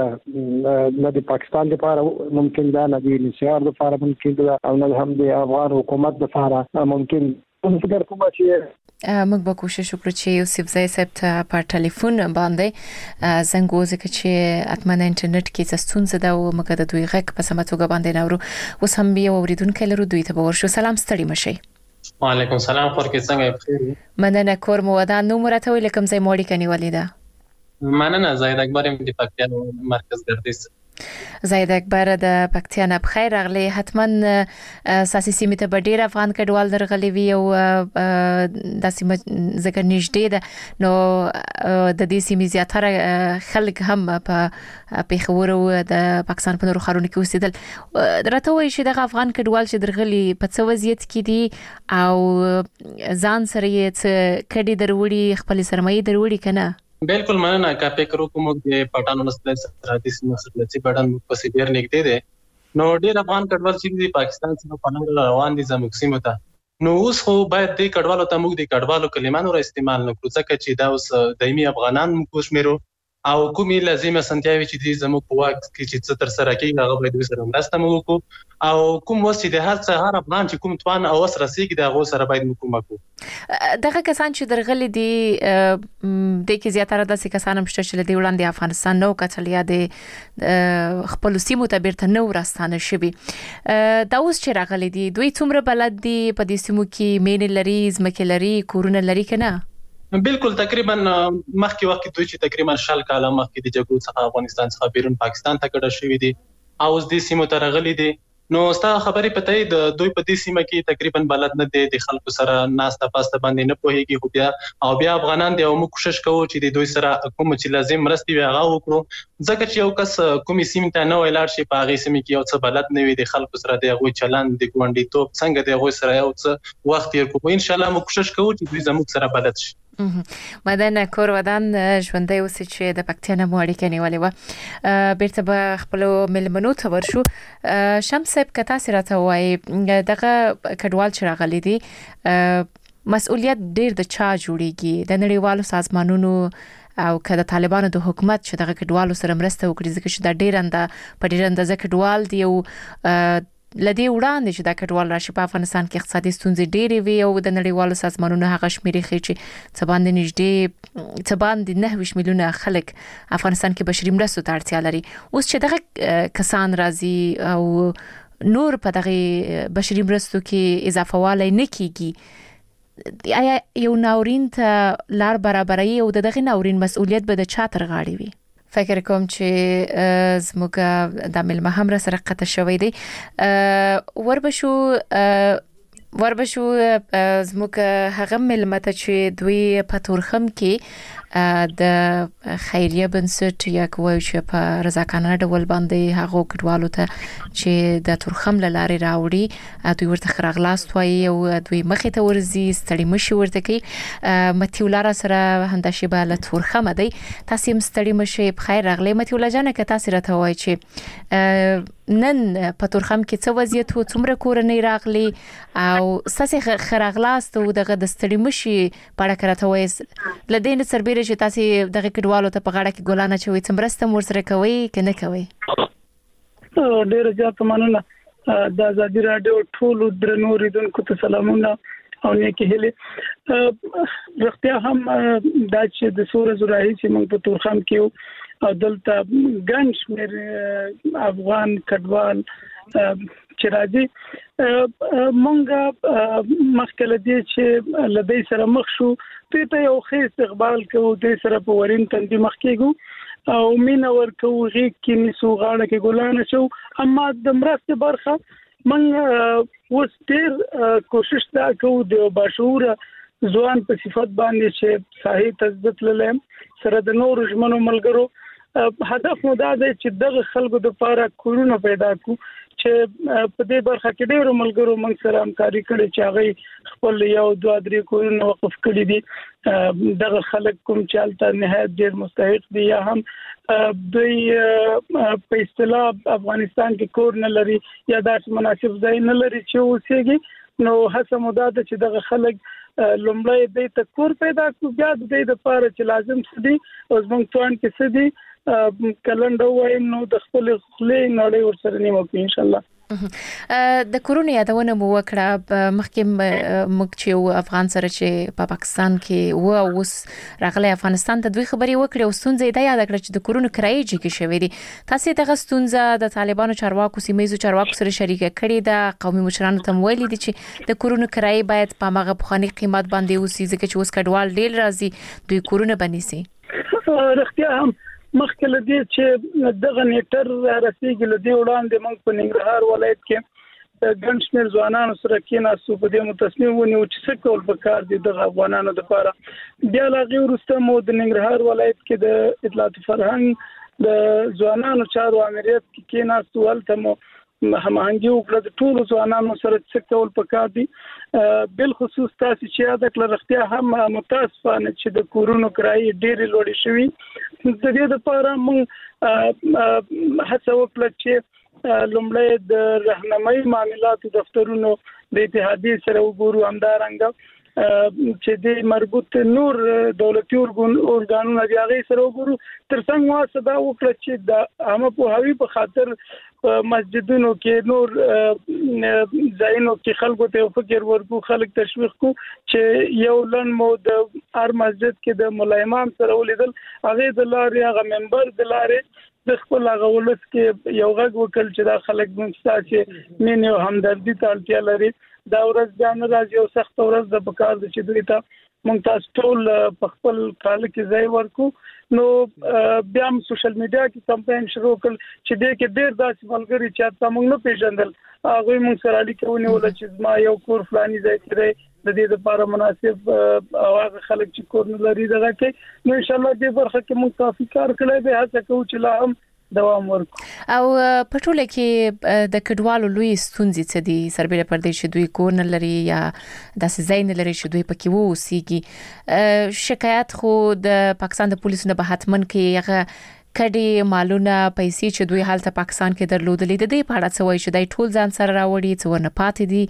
نه د پاکستان لپاره ممکن ده، نه د نشار لپاره ممکن ده، او نه هم د افغان حکومت لپاره ممکن. فکر کوم چې موږ به کوشش وکړو چې یوسف زئی صاحب ته په ټلیفون باندې زنګ وزګه چې اتمنه انټرنیټ کې څه ستونزه ده او موږ د دوی غږ په سمه توګه باندې نورو. اوس هم بیا اوریدونکو لرو دوی ته ورشو. سلام ستړي مشي. وعلیکم سلام. خور کې څنګه بخیر؟ مننه. کور مو ودان نو مرته ویل کوم ځای موړی کني ولیدا؟ مننه. زاید اکبر ام د پکتیا مرکز ګردیز. زاید اکبر د پکتیا نه بخیر راغلی. حتما ساسي سیمه ته ډیر افغان کډوال درغلي وي او د سیمه ذکر نږدې ده. نو د دې سیمې زیاتره خلک هم په پیښور او د پاکستان په نورو ښارونو کې اوسېدل. درته وایي چې د افغان کډوال چې درغلي په څه وضعیت کې دي او ځان سره یې څه کډي دروړي، خپل سرمایه دروړي کنه؟ بالکل مننه. کا فکر کوم د پټانو مسله سرحدي سیمه سره چې بدن په سیډر نږدې ده. نو ډیر افغان کډوال چې د پاکستان څخه په ننګ روان دي زموږ سیمه ته. نو اوس خو باید د کډوالو ته موږ د کډوالو کلمه نور استعمال نکړو ځکه چې دا اوس دایمي افغانان موږ شمیرو او کومي لازمه سنتیاوي چې زموږ په واک کې چې څه تر سره کېږي هغه باید سره مرسته وکړو او کوم وسې د هر افغان چې کوم توان او وسره سيګي د هغه سره باید وکړو. دغه کسان چې درغلي دي د کې زیاتره د کسان هم شته چې د وړاندې افغانستان نو کتلیا د خپل سیمو ته بیرته نو راستانه شوي. دا اوس چې راغلي دي دوی څومره بلد دي په دې سیمو کې مین لري زمکه لري کورونه لري کنه؟ بالکل تقریبا مخکې وخت دوی چې تقریبا شل کاله مخکې د جګړو څخه افغانستان څخه بیرون پاکستان ته کډه شوې دي او اوس د سیمو ته راغلي دي. نو ستا خبرې پته د دوی په دې سیمه کې تقریبا بلد نه دي، د خلکو سره ناسته پاسته باندې نه پوهیږي. خو بیا افغانان دی او موږ کوشش کوو چې د دوی سره کوم چې لازم مرستي وي هغه وکړو ځکه چې یو کس کومې سیمه ته نه ولاړ شي په هغه سیمه کې یو څه بلد نه وي، د خلکو سره د هغه چلند د ګوندې توپ څنګه د هغه سره یو څه وخت یې کوو. ان شاء الله موږ کوشش کوو چې دوی زموږ سره بلد شي. مدنه کور ودان ژوندۍ اوسې چې د پکتیا نه مو اړیکه نیولې وه. بیرته به خپلو مېلمنو ته ورشو. شمس صاحب که تاسې راته ووایي دغه کډوال چې راغلي دي مسؤلیت ډېر د چا جوړیږي؟ د نړیوالو سازمانونو او که د طالبانو د حکومت چې دغه کډوالو سره مرسته وکړي ځکه چې دا ډېر اندازه کډوال دي او لدی وړاندې چې دا کډوال راشي په افغانستان کې اقتصادي ستونزې ډېرې وي او د نړیوالو سازمانونو هغه شمیرې ښیي چې څه باندې 9 میلیونه خلک افغانستان کې بشري مرستو ته اړتیا لري. اوس چې دغه کسان راځي او نور په دغه بشري مرستو کې اضافه والی نه کیږي، آیا یو ناورین ته لار برابروي او دغه ناورین مسؤلیت به د چا تر غاړې وي؟ فکر کوم چې زموږ د ملما هم را سره قطع شوی دی. وربشو زموږ هغه ملما ته چې دوی په تورخم کې د خیریه بنسټ یا کوي چې په رضاکارانه ډول باندې هغه کډوالو ته چې د تورخم لارې راوړي دوی ورته خراغلاست وایي او دوی مخې ته ورځي ستړي مشي ورته کوي. متیولا را سره همداشي به له تورخم دی. تاسو هم ستړي مشي بخیر راغلی. متیولا جان که تاسو راته وایي چې نن په تورخم کې څه وضعیت و، څومره کورنۍ راغلي او تاسو خراغلاست او دغه د ستړي مشي په اړه راته وایي لدین سربیره چې تاسو دغه کډوالو ته په غاړه کې ګلانه چوي څه مرسته ورسره کوي که نه کوي؟ ډېر زیات مننه. د ازادي رادیو ټولو درنو اوریدونکو ته سلامونه او نیکی هیلې. رښتیا هم دا چې د سورز راهي چې موږ په تورخم کې او دلته ګڼ شمېر افغان کډوال چې راځي مونږه مخکله دي چې لدی سره مخ شو ته یو ښه استقبال کوو د سره په ورین تندې مخ کېګو او مینا ورکو غي کې نسو غاړه کې ګلانه شو اما د مرسته برخه من اوس ډیر کوشش دا کوو د باشعور ځوان په صفات باندې چې صحیح تثبیت للم سره د نور ژمنو ملګرو هدف مو دا دی چې دغه خلکو د لپاره کورونه پیدا کو چې په دې برخه کې ډېر ملګرو موږ سره همکاري کړې چې هغه خپل یو دوه درې کورونه وقف کړي دي دغه خلک کوم چې البته نهایت ډېر مستحق دي یا هم دوی په اصطلاح افغانستان کې کور نه لري یا داسې مناسب ځای نه لري چې اوسېږي نو هڅه مو دا ده چې دغه خلک لومړی د تکور پیدا کو بیا د دې لپاره چې لازم سدي او زموږ توان کې سدي کلندر وایم نو د خپل خلې نړۍ ورسره نیمه کې ان شاء الله د کورونه یادونه مو وکړه مخکې موږ چې افغان سره چې په پاکستان کې و اوس راغلی افغانستان ته دوی خبري وکړي او ستونزې دا یاد کړ چې د کورونو کرایي جګې شوې دي تاسو دغه ستونزه د طالبانو چارواکو سیمایي چارواکو سره شریکه کړې ده قومي مشرانو ته ویلي دي چې د کورونو کرایي باید په هغه بخاني قیمت باندې اوسي ځکه چې اوس کډوال ډېر راځي دوی کورونه بنيسي رښتیا هم مخکله دي چې دغه نیټر رسیدي لدی وړاندې موږ په ننګرهار ولایت کې ګڼ شمېر ځوانانو سره کېناستو په دې متصمیم ونیو چې څه کول پکار دي د افغانانو لپاره بیا لا غیر وروسته مو د ننګرهار ولایت کې د اطلاعات فرهنګ د ځوانانو چارو امریت کې کېناستو ولته مو هماهنګي وکړه د ټولو ځوانانو سره څه کول پکار دي بل خصوص تاسو چې یاد کړل رښتیا هم متاسفانه چې د کورونو کرایي ډېرې لوړې شوې د دې لپاره موږ هڅه وکړه چې لومړی د راهنمایي معاملاتو دفترونو د اتحادیې سره وګورو همدارنګه چې د مربوط نور دولتي ارګانونو د هغه سره وګورو ترڅنګ واسه دا وکړه چې د عامه پوهاوی په خاطر مسجدونو کې نور ځایونو کې خلکو ته فکر ورکو خلک تشویق کو چې یو لن مو د هر مسجد کې د مولا امام سره ولیدل هغه د لارې هغه منبر د لارې د خپل هغه ولس کې یو غږ وکړ چې دا خلک مونږ چې مين یو همدردي ته اړتیا لري دا ورځ ځان راځي او سخت ورځ د پکار د چې دوی ته مونږ تاسو ټول په خپل کال کې ځای ورکو نو بیا هم سوشل میډیا کې کمپاین شروع کړ چې دې کې ډېر داسې ملګري چې تاسو موږ نه پیژندل هغه موږ سره اړیکه ونیول چې ما یو کور فلاني ځای کې د دې لپاره مناسب هغه خلک چې کور نه لري دغه کې نو ان شاء الله دې برخه کې موږ کافي کار کړی به هڅه کوو چې لا هم دوام ورکو او پټوله کې د کډوالو لوی ستونزې څه دي سربېره پر دې چې دوی کور نه لري یا داسې ځای نه لري چې دوی پکې ووسیږي شکایت خو د پاکستان د پولیسو نه به حتمن کې هغه کډي مالونه پیسې چې دوی حالت پاکستان کې درلودلې د دې په اړه څه وایي چې دای ټول ځان سره راوړي څو نه پاتې دي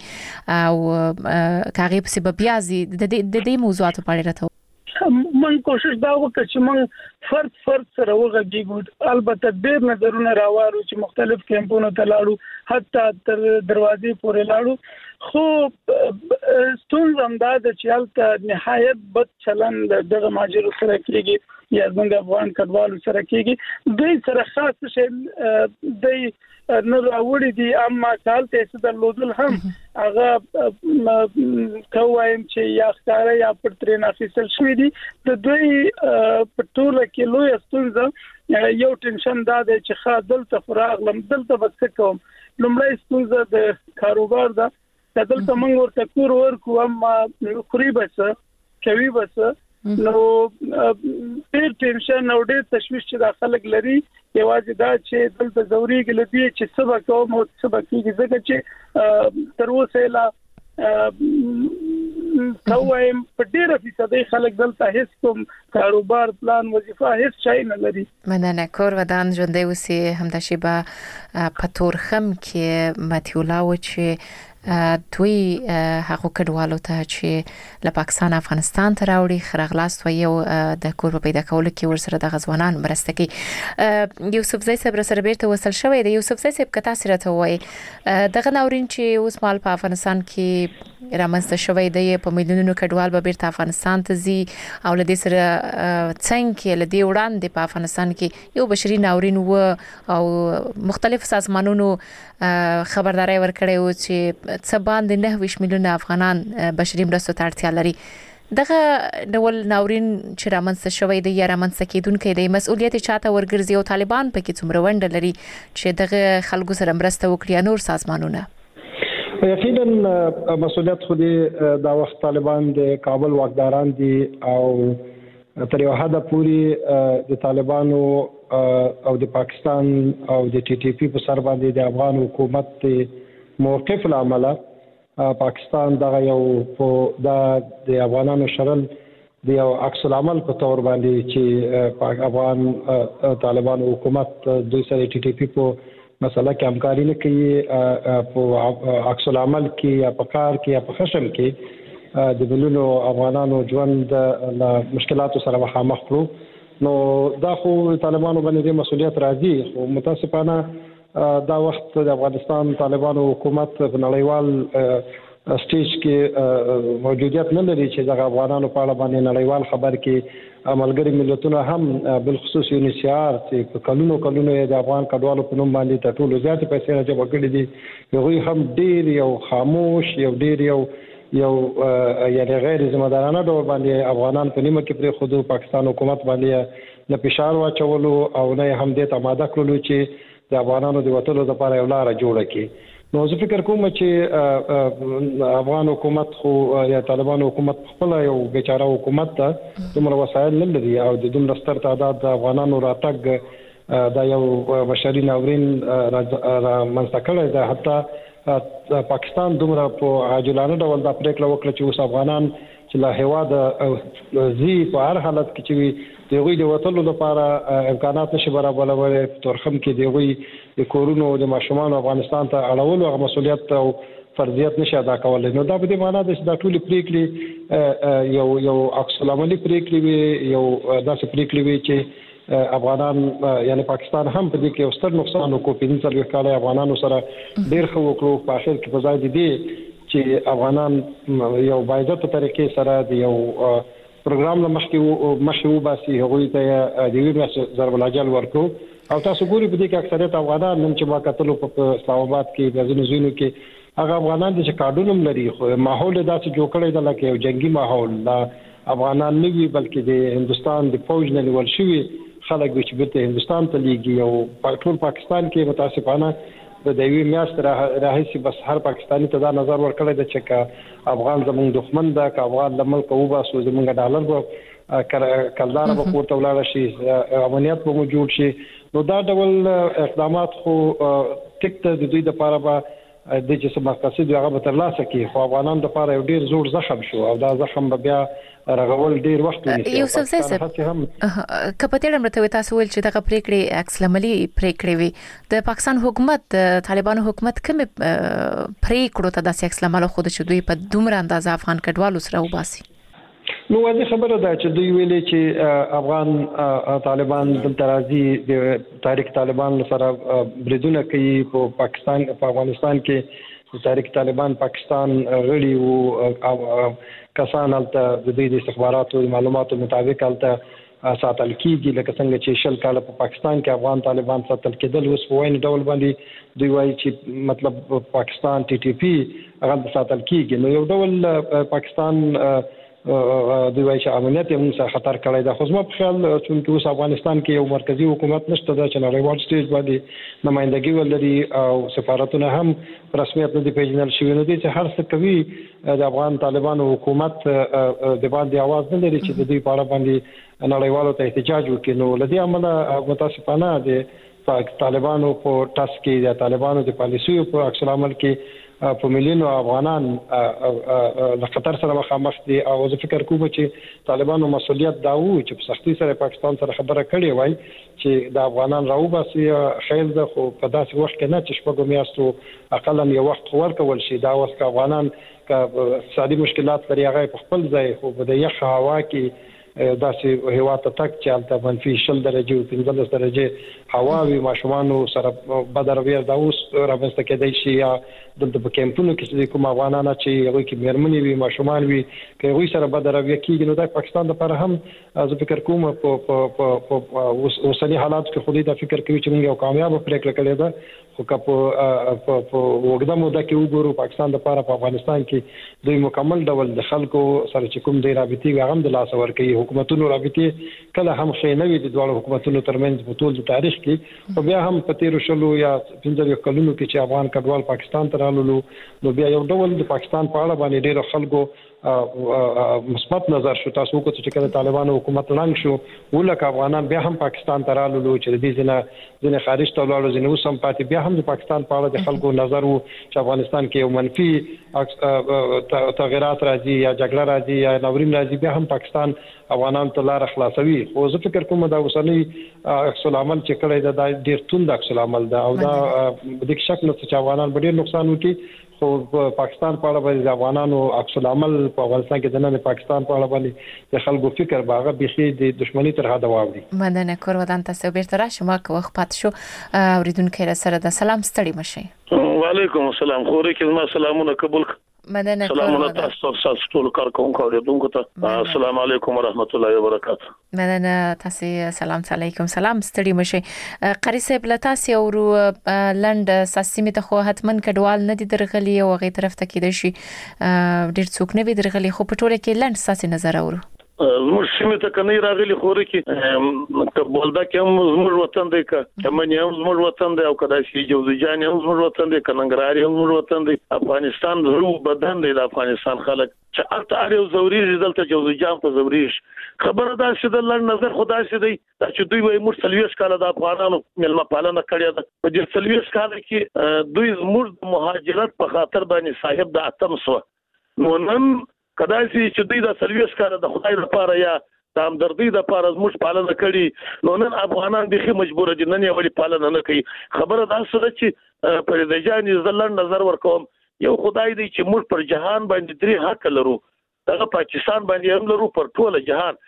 او کاغې په سبب بیازي د دې موضوعات په اړه راته من کوشش دا وکړ چې من فرد سره وغږیږو البته ډېر نظرونه راوړو چې مختلف کیمپونو ته لاړو حتی تر دروازې پورې لاړو خو ستونزه هم دا ده چې البته نهایت بد چلن دغه ماجرو سره کېږي یا څنګه افغان کډوالو سره کېږي دوی سره خاص شي دوی نه راوړي دي اما کالته څه درلودل هم هغه کوم چې یا ښکارا یا پر ترې نافیسل شوې دي د دوی په ټوله کې لوی ستونزه یو ټینشن دا دی چې خاطر ته فراغ لم دلته بس کوم لومړی ستونزه د کاروبار ده دلته موږ ورته کور ورکو اما خوري بس کوي بس نو ډېر ټینشن او ډېر تشویش چې داخلك لري یوازې دا چې دلته ضروري لدی چې سبا کوم او سبا کېږي ځکه چې تر اوسه لا کوم په ډېر فیصدي خلک دلته هیڅ کوم کاروبار پلان وظیفه هیڅ شي نه لري مننه کور ودان ژوندې اوسې همداشي به په تورخم کې متیولا و چې دوی هغه کډوالو ته چې له پاکستان افغانستان ته راوړي خرغلاست و یو د کور په پیدا کولو کې ورسره د غزوانان مرسته کوي. یوسف زئی صاحب سره بیرته وصل شوی دی. یوسف زئی صاحب کتا سره ته وای دغه ناورین چې اوس مال په افغانستان کې رامنځته شوی دی په میلیونونو کډوال به بیرته افغانستان ته ځي او له دې سره څنګه له دې وړاندې په افغانستان کې یو بشري ناورین و او مختلف سازمانونو خبرداري ورکړې و چې څه باندې 9 میلیونه افغانان بشري مرستو ته اړتیا لري. دغه ډول ناورین چې رامنځته شوی دی یا رامنځته کیدونکې دی مسؤلیت چاته ورګرځي او طالبان پکې څومره ونډه لري چې دغه خلکو سره مرسته وکړي نور سازمانونه؟ یقینا مسؤلیت خو دې دا وخت طالبان د کابل واکداران دي او تر یو حد پورې د طالبانو او د پاکستان او د ټي ټي پی په سر باندې د افغان حکومت موقف لامل پاکستان دغه یو د افغانانو شرل د یو عکس العمل په تور باندې چې افغان طالبان حکومت دوی سره ټي ټي پی په مسله کې همکاري نه کوي په عکس العمل کې یا په کار کې یا په خشم کې د بلونو افغانانو ژوند له مشکلاتو سره مخامخ کړو. نو دا خو طالبانو باندې مسؤلیت راځي خو متاسفانه دا وخت د افغانستان طالبانو حکومت په نړیوال سټیج کې موجودیت نه لري چې د افغانانو په اړه باندې نړیوال خبر کې ملګری ملتونه هم بالخصوص یونیسیار چې په کلونو د افغان کډوالو په نوم باندې ته ټول زیات پیسې راجمع کړي دي هغوی هم ډیر یو خاموش یو یعنی غیر ذمہ دارانه ډول باندې افغانان په نیمه کې پر خود پاکستان حکومت باندې نه فشار واچولو او نه هم دې ته آماده کړلو چې د افغانانو د وټلو لپاره یو لار جوړه کړي. نو زه فکر کوم چې افغان حکومت خو یا طالبان حکومت خپل یو بیچاره حکومت ته دومره وسایل نه لري او د دومره ستر تعداد د افغانانو راتګ دا یو بشري ناورین را منځته کړی دی. حتی پاکستان دومره په عاجلانه ډول دا پریکړه وکړه چې اوس افغانان چې له هیواد زی په هر حالت کې چې دغه د وټلو لپاره امکانات نشي برابرولای ترخم کې دغه د کورونو د ماشومان افغانستان ته اړولو هغه مسؤلیت او فرضیت نشي ادا کولای. نو دا به د معنا د ټولي پریکړې یو عکس العملي پریکړې وي یو داسې پریکړې وي چې افغانان یعنی پاکستان هم په دې کې یو ستر نقصان وکړو. 15 کال افغانانو سره ډیر خو وکړو په اخر کې په ځای دي چې افغانان یو باعزته طریقې سره د یو پروګرام له مخکې وباسي هغوی ته د ویډیو ضرب الاجل ورکو او تاسو ګورئ په دې کې اکثریت افغانان نن چې ما کتلو په اسلام آباد کې د ځینو کې هغه افغانان چې کارډونم لري خو ماحول داسې جوړ کړی دی لکه یو جنگي ماحول دا افغانان نه وي بلکې د هندستان د فوج نه نیول شوي خلک چې بیرته هندستان ته لیږي او ټول پاکستان کې متاسفانه د دوی میاشت راهیسي بس هر پاکستاني ته دا نظر ورکړی دی چې افغان زموږ دښمن ده که افغان له ملکه وباسو زموږ ډالر به کلداره به کورته ولاړه شي امنیت به مو جوړ شي. نو دا ډول اقدامات خو ټیک ته د دوی دپاره به د چې څه مقاصد هغه به ترلاسه کړي خو افغانانو دپاره یو ډېر زوړ زخم شو او دا زخم به بیا رغول ډېر وخت ونیسي. یوسف زئی صاحب کپتېړم راته تاسو ویل چې دغه پریکړې عکس العملي پریکړې وي د پاکستان حکومت طالبانو حکومت کوم پریکړو ته داسې عکس العمل خو د چې دوی په دومره اندازه افغان کډوالو سره وباسي؟ نو واضح خبره ده چې دوی ویلي چې افغان طالبان دلته راځي د تحریک طالبان سره بریدونه کوي په پاکستان په افغانستان کې تحریک طالبان پاکستان غړي او کسان هلته د دوی د استخباراتو معلوماتو مطابق هلته ساتل کېږي لکه څنګه چې 20 کال په پاکستان کې افغان طالبان ساتل کېدل اوس په وین ډول باندې دوی وایي چې مطلب پاکستان ټي ټي پی هغه ساتل کېږي. نو یو ډول پاکستان دوی وایي چې امنیت یې موږ خطر کړی دی. خو زما په خیال چې اوس افغانستان کې یو مرکزی حکومت نشته ده چې نړیوال سټیج باندې نمائندګي ولري او سفارتونه هم رسمیت نه دي پیژندل شوي. نو دي چې هر څه کوي د افغان طالبانو حکومت د باندې आवाज نه لري چې د دوی په اړه باندې نړیوالو ته احتجاج وکړي. نو لدی عمله متاسفانه د طالبانو په ټاس کې د طالبانو د پالیسیو په عکس العمل کې په مليونو افغانان له خطر سره مخامخ دي او زه فکر کوم چې طالبانو مسؤلیت دا وو چې په سختي سره پاکستان سره خبره کړې وای چې د افغانان راوباسي خیر ده خو په داسې وخت کې نه چې شپږ میاشتو اقل یو وخت ورکول شي دا وخت افغانان که اقتصادي مشکلات لري هغه په خپل ځای خو د یخ هوا کې داسې هوا ته تک چې البته منفي 10 درجه او 15 درجه هوا وي ماشومان سره بدرویر دا اوس راځي کېدای شي یا د کیمپونو کې کوم افغانان چې هغه کې مرمنې وي ماشومان وي که هغه سره بدرویر کېږي نو د پاکستان لپاره هم زه فکر کوم په اوسنی حالات کې خو دې د فکر کوي چې موږ یو کامیاب پریکړه کړې ده خو که په وګړه موده کې وګورو پاکستان لپاره په افغانستان کې دوی مکمل ډول د خلکو سره چې کوم دی رابطي هم د لاس ورکوي حکومتونو رابطي کله هم خې نه وي د دوه حکومتونو ترمنځ په ټول تاریخ کې او بیا هم په 13 یا 15 کلونو کې چې افغان کډوال پاکستان ته رالو نو بیا یو ډول د پاکستان په اړه باندې ډېر خلکو مثبت نظر شو تاسو کو چې کله طالبانو حکومت لاندې شو ولکه افغانان بیا هم پاکستان ته رالو چې د دې ځنه خارج ته ولاړو ځنه وسم پاتې بیا هم د پاکستان په اړه د خلکو نظر وو چې افغانستان کې یو منفي تغیرات راځي یا جګړه راځي یا ناورین راځي بیا هم پاکستان افغانان ته لار خلاصوي خو زه فکر کوم دا اوسنی عکس العمل چې کړی دا ډیر توند عکس العمل دا او دا د دې شک نه چې افغانان ډیر نقصان وکړي خو پاکستان په اړه باندې افغانانو عکس العمل په افغانستان کې د نن پاکستان په اړه باندې د خلکو فکر باغه بيخي د دښمنۍ تر حد واوړي مننه کور ودان تاسو بیرته را شما که وخت پات شو اوریدونکو سره د سلام ستړي مشه وعلیکم السلام خوري کې ما سلامونه قبول مننه سلامونه تاسو ټول کارکونکو اوریدونکو ته السلام علیکم ورحمت الله وبرکاته مننه تاسو سلام علیکم سلام ستړي مشه قاری صاحب لتاسي او لند ساسیمه ته خو حتمن کډوال نه دي درغلي او غي طرف ته کېد شي ډیر څوک نه وي درغلي خو په ټوله کې لند ساسي نظر اورو زموږ سیمه ته کني راغلي خوري کې بولدا کې هم زموږ وطن دی که منی هم زموږ وطن دی او کدا شي جوزجان هم زموږ وطن دی کننګراري هم زموږ وطن دی افغانستان زرو بدن دی د افغانستان خلک چې البته اړ یو زوري دلته جوزجان په زوريش خبره دا چې د لړ نظر خدا شي دی چې دوی وایي موږ سلويش کاله د افغانانو ملما پالنه کړې ده په دې سلويش کاله کې دوی زموږ مهاجرت په خاطر باندې صاحب د اتم سو نو نن کدا چې دوی د سرویس کار د خدای لپاره یا د همدردی لپاره زموږ پالنه کړي نو نن افغانان به مجبور دي نن یې ولی پالنه نه کوي خبره دا سره چې پر د ځان زلن نظر ورکوم یو خدای دی چې موږ پر جهان باندې درې حق لرو دغه پاکستان باندې هم لرو پر ټوله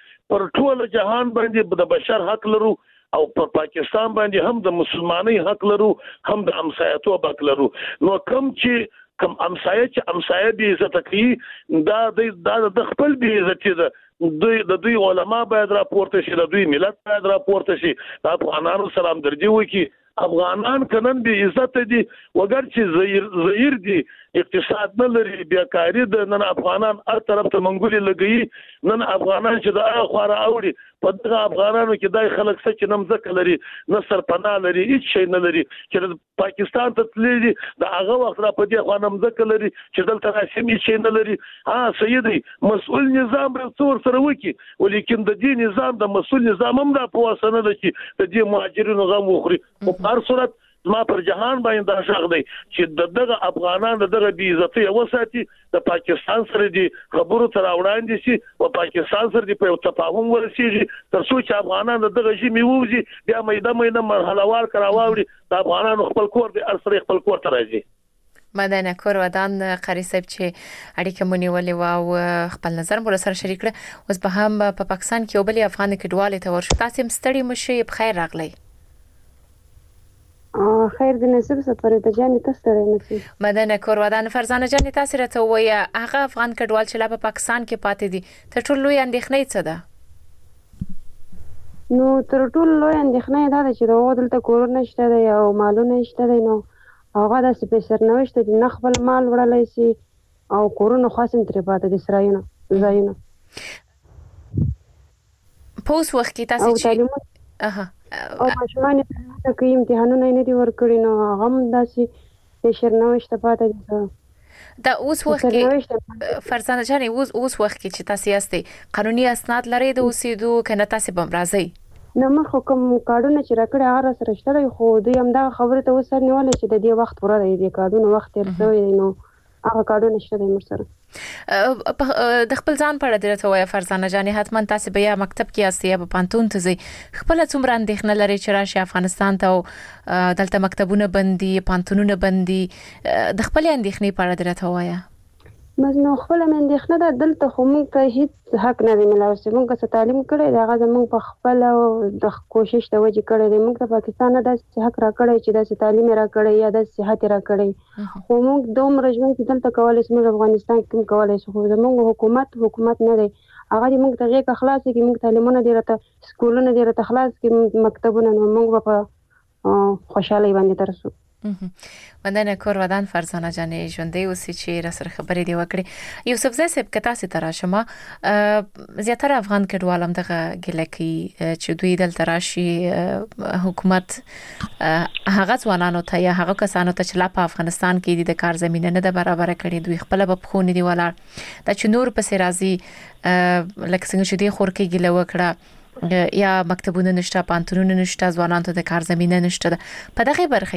جهان باندې د بشر حق لرو او پر پاکستان باندې هم د مسلمانۍ حق لرو هم د همسایتوب حق لرو نو کوم چې کم امسایه به عزت کوي دا د خپل به عزت ده دوی علما باید راپورته شي د دوی ملت باید راپورته شي د افغانانو سلام درجه وکي افغانان کنن به عزت دي وګر چې زهیر دي اقتصاد نه لري بیاکاری د نن افغانان هر طرف ته منګولي لګي نن افغانان چې د اخواره اوړي په دغه افغانانو کې دای خلک څه نمځک لري نه سرپناه لري هیڅ شي نه لري چې پاکستان ته تللی د هغه وخت را په دې خوا نمځک لري چې دلته راشي هیڅ شي نه لري سیدي مسؤل نظام رسور سره وکي ولیکن د دې نظام د مسؤل نظام هم د پواسنه ده چې د دې مهاجرینو غم وخوري په هر صورت ما پر جهان باندې دا شغ دی چې دغه افغانان دغه بي عزتي وساتي د پاکستان سره دي خبرو تر وړاندې شي او پاکستان سره دي په تفاهم ورسیږي تر څو چې افغانان دغه شي میوځي بیا مېده مرحلهوار کراوړي د افغانانو خپل کور دي ارسره خپل کور ته راځي مدنه کور ودان قاری صاحب چې اړیکه مونږ ولې او خپل نظر مو سره شریک کړ اوس به هم په پاکستان کې یو بل افغان کډوال ته ورشو تاسو هم ستړي مشي بخیر راغلی خیر د نصیب سفر د جانې تاسو نصیب مدنه کور ودان فرزانه جانې تاسو راته وایي هغه افغان کډوال چې لا په پاکستان کې پاتې دي تر ټولو لوی اندېښنې څه ده نو تر ټولو لوی اندېښنې دا ده چې د دلته کور نشته دی او مالونه نشته دی نو هغه د سپیسر نوښت دي نه خپل مال وړلای شي او کورونه خاصم ترې پاتې دي سرایونه ځایونه پوس وخت کې تاسو چې او ماشومان ته کوي امتحانونه نه دي ورکړي نو هغه هم داسې سپیسر نوښت پاتې دي دا اوس وخت کې فرزانه جانې اوس وخت کې چې تاسو یاستئ قانوني اسناد لرئ د اوسېدو کنه تاسو بم راځي نه مخ کوم کارونه چې راکړي هغه سره شته خو دوی هم دا خبره ته وسر نیول چې د دې وخت پوره دی کارونه وخت تر څو نو هغه کارونه شته د مرسره د خپل ځان په اړه درته وایا فرزانه جانې حتما تاسو بیا مکتب کې یاستئ یا په پانتون ته ځئ خپل څومره اندېښنه لري چې راشي افغانستان ته دلته مکتبونه بندي پانتونونه بندي د خپل اندېښنې په اړه درته وایا مزنو خپل اندېښنه ده دلته خو موږ ته هیڅ حق نه دی ملاوي موږ څه تعلیم کړی دا غزه موږ په خپل د کوشش د وجې کړی دی موږ ته پاکستان نه د حق را کړی چې د تعلیم را کړی یا د صحت را کړی خو موږ دومره ژوند دلته کولای شو افغانستان کې کولای شو خو زموږ حکومت نه دی هغه موږ ته غیږ خلاص کی موږ تعلیمونه دی راته سکولونه دی راته خلاص کی مکتبونه نو موږ په خوشاله باندې ترسو وندنه کور ودان فرزانه جانې ژوندې اوسې چې را سره خبرې دی وکړي یوسف زای صاحب کتا سي تراشمه زیاتره افغان کډوالم دغه ګلکی چې دوی دلته راشي حکومت هغه ځوانانو ته یا هغه کسانو ته چې لا په افغانستان کې د کار زمينه نه ده برابر کړي دوی خپل په خونې دی ولاړ د چنور په سرازي لکه څنګه چې دی خور کې ګله وکړه یا مکتبونه نشته پانتونونه نشته ځوانانو ته د کار زمينه نشته په دغه برخه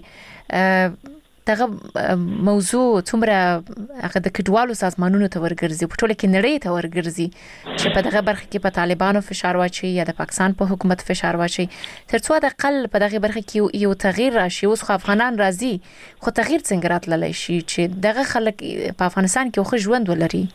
کې دغه موضوع څومره هغه د کډوالو سازمانونو ته ورګرځي په ټوله کې نړۍ ته ورګرځي چې په دغه برخه کې په طالبانو فشار واچي یا د پاکستان په حکومت فشار واچي ترڅو د قل په دغه برخه کې یو تغییر راشي اوس خو افغانان راضي خو تغییر څنګه راتللی شي چې دغه خلک په افغانستان کې خو ژوند ولري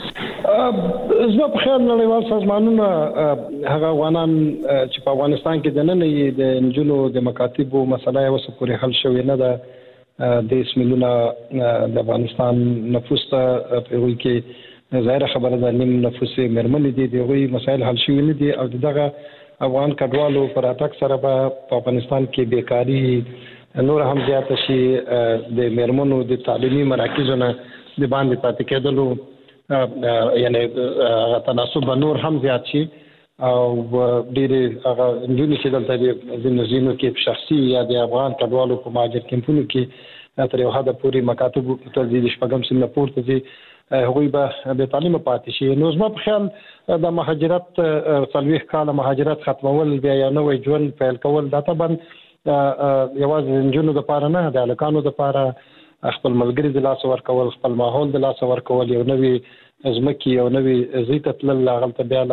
زما په خیال نړیوال سازمانونه هغه افغانان چې په افغانستان کې د نن د انجلو د مکاتبو مسله یې وسه پورې حل شوې نه ده د اسملونه د افغانستان نفوس ته په وی کې ظاهر خبره ده نیم نفوس مرمنې دي دغه مسایل حل شوې نه دي او دغه افغان کډوالو پر اتاک سره په افغانستان کې بیکاری نور هم زیات شي د مرمنو د تعلیمي مراکزونو د باندې پاتې کېدلو یعنی تناسب نور هم زیات شي او ډېر هغه انجونی چې دلته د نزینو کې شخصي یا د افغان کډوالو په ماجر کمپونو کې تر یو حد پورې مکاتب ته د شپږم سن پورته دي هغوی به تعلیم پاتې شي نو زما په خیال د مهاجرت څلويخ کاله مهاجرت ختمول بیا یو نوې ژوند پیل کول دا طبعا یوازې انجونو د پاره نه د الکانو د پاره خپل ملګری د لاس ورکول خپل ماحول د لاس ورکول یو نوې ازمکي یو نوې زیته تل غلطه بیا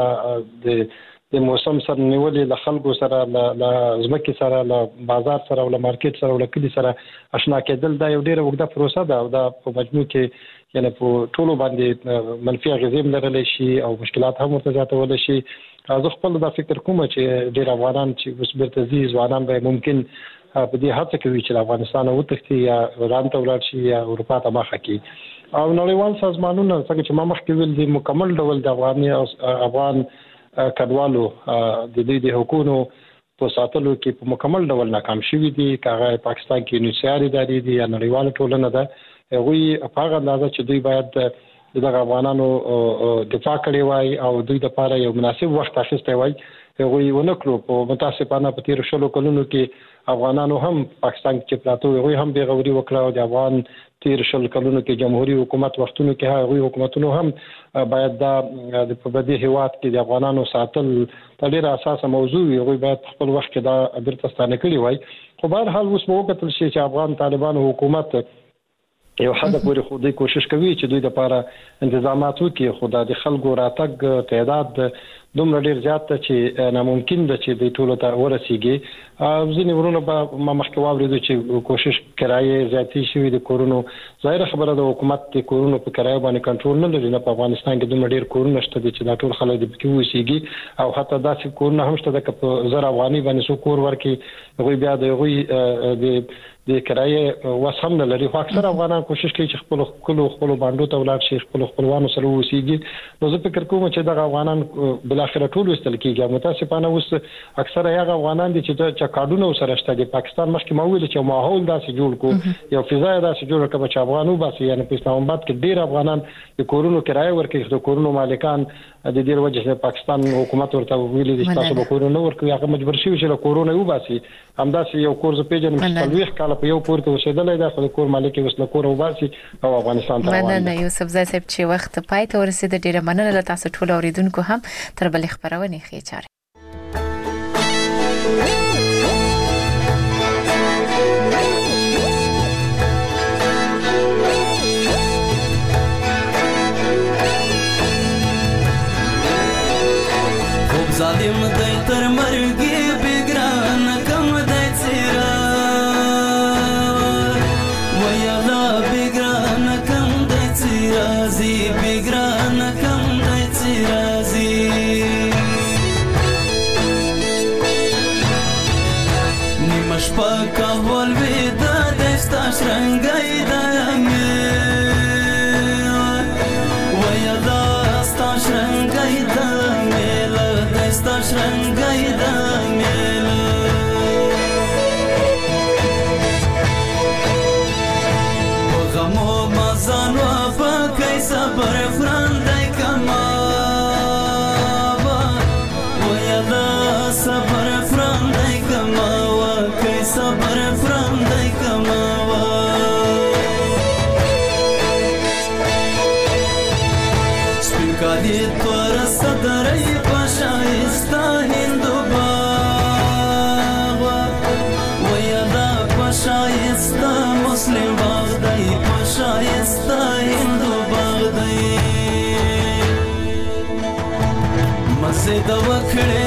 د موسم سره نیولې له خلکو سره له ازمکي سره له بازار سره او له مارکیټ سره او له کلی سره آشنا کېدل دا یو ډیره وګړه پروسه ده او دا په مجموع کې یعنی په ټولو باندې منفي اغیزې لرلی شي او مشکلات هم ورته زیاتول شي زه خپل دا فکر کوم چې ډیر افغانان چې اوس بیرته ځي ځوانان به ممکن په دې هڅه کوي چې افغانستان وتښتي یا ایران ته ولاړ شي یا اروپا ته مخه کړي او نړیوال سازمانونه څنګه چې ما مخکې ویل دي مکمل ډول د افغان کډوالو د دې د حکومت په ساتلو کې په مکمل ډول ناکام شوي دي کاغه پاکستان کې نوسیاري داري دي یا نړیوال ټولنه ده وی په هغه اندازه چې دوی باید دغه افغانانو دفاع کړي وای او دوی د لپاره یو مناسب وخت اخیستی وای هغوی ونکړو په متاسفانه په تیر شلو کلونو کې افغانانو هم پاکستان کې پراته هغوی هم بیغوري وکړه او د افغان تیر شل کلونو کې جمهوریت حکومت وختونو کې هغوی حکومتونو هم باید دا په بدی هیواد کې د افغانانو ساتل په ډیره اساسه موضوع وي هغوی باید خپل وخت کې دا بیرته ستانه کړي وای خو بهر حال اوس مو وکتل شي چې افغان طالبانو حکومت یو حد پورې خو دوی کوشش کوي چې دوی د لپاره تنظیمات وکړي خو د خلکو راتګ تعداد دومره ډیر زیات چې ناممکن ده چې د ټولو ته ورسیږي ځینې ورونه به ما مخکې واورېدو چې کوشش کرایې زیاتې شوي د کورونو ظاهره خبره د حکومت د کورونو په کرایه باندې کنټرول نه لري نه په افغانستان کې دومره ډیر کورونه شته چې دا ټول خلک د پکې اوسېږي او حتی داسې کورونه هم شته چې په زر افغاني باندې څو کور ورکړي هغوی بیا د هغوی د کرایې وس هم نه لري خو اکثر افغانان کوشش کوي چې خپل باندې ته ولاړ شي خپلوانو سره اوسېږي نو زه فکر کوم چې دغه افغانان بالاخره ټول وستل کېږي متاسفانه اوس اکثره هغه افغانان دي چې کارډونه سره شته د پاکستان مخکې ماویل چې ماحول داسې جوړ کو یو فضا داسې جوړ کړه چې افغانو باسي یعنی په اسلام آباد کې ډیر افغانان د کورونو کرایه ورکړي د کورونو مالکان د دې وجه چې پاکستان حکومت ورته ویلي چې تاسو به کورونه ورکړي هغه مجبور شي چې له کورونه وباسي همداسې یو کور ز پیژنم چې تلويخ کاله په یو کور کې اوسېدلای دا خو کور مالک وسله کور وباسي او افغانستان ته روان دی یوسف زای صاحب چې وخت پای ته ورسېد ډیره مننه له تاسو ټول اوریدونکو هم تر بل خبرونه خې چاره رازي بګران کم دی چې رازي نیمه شپه کهول ویده دی ستا شرنګی دی ویه دا ستا شرنګی دی میله دی ستا شرنګی دی میله صبر فرندای کما ویدا صبر فرندای کما وکي صبر فرندای کما سپکادي تور صدرای پشایستا هندو باغ ویدا پشایستا مسلم باغ دای پشایستا هندو مزه د وکړې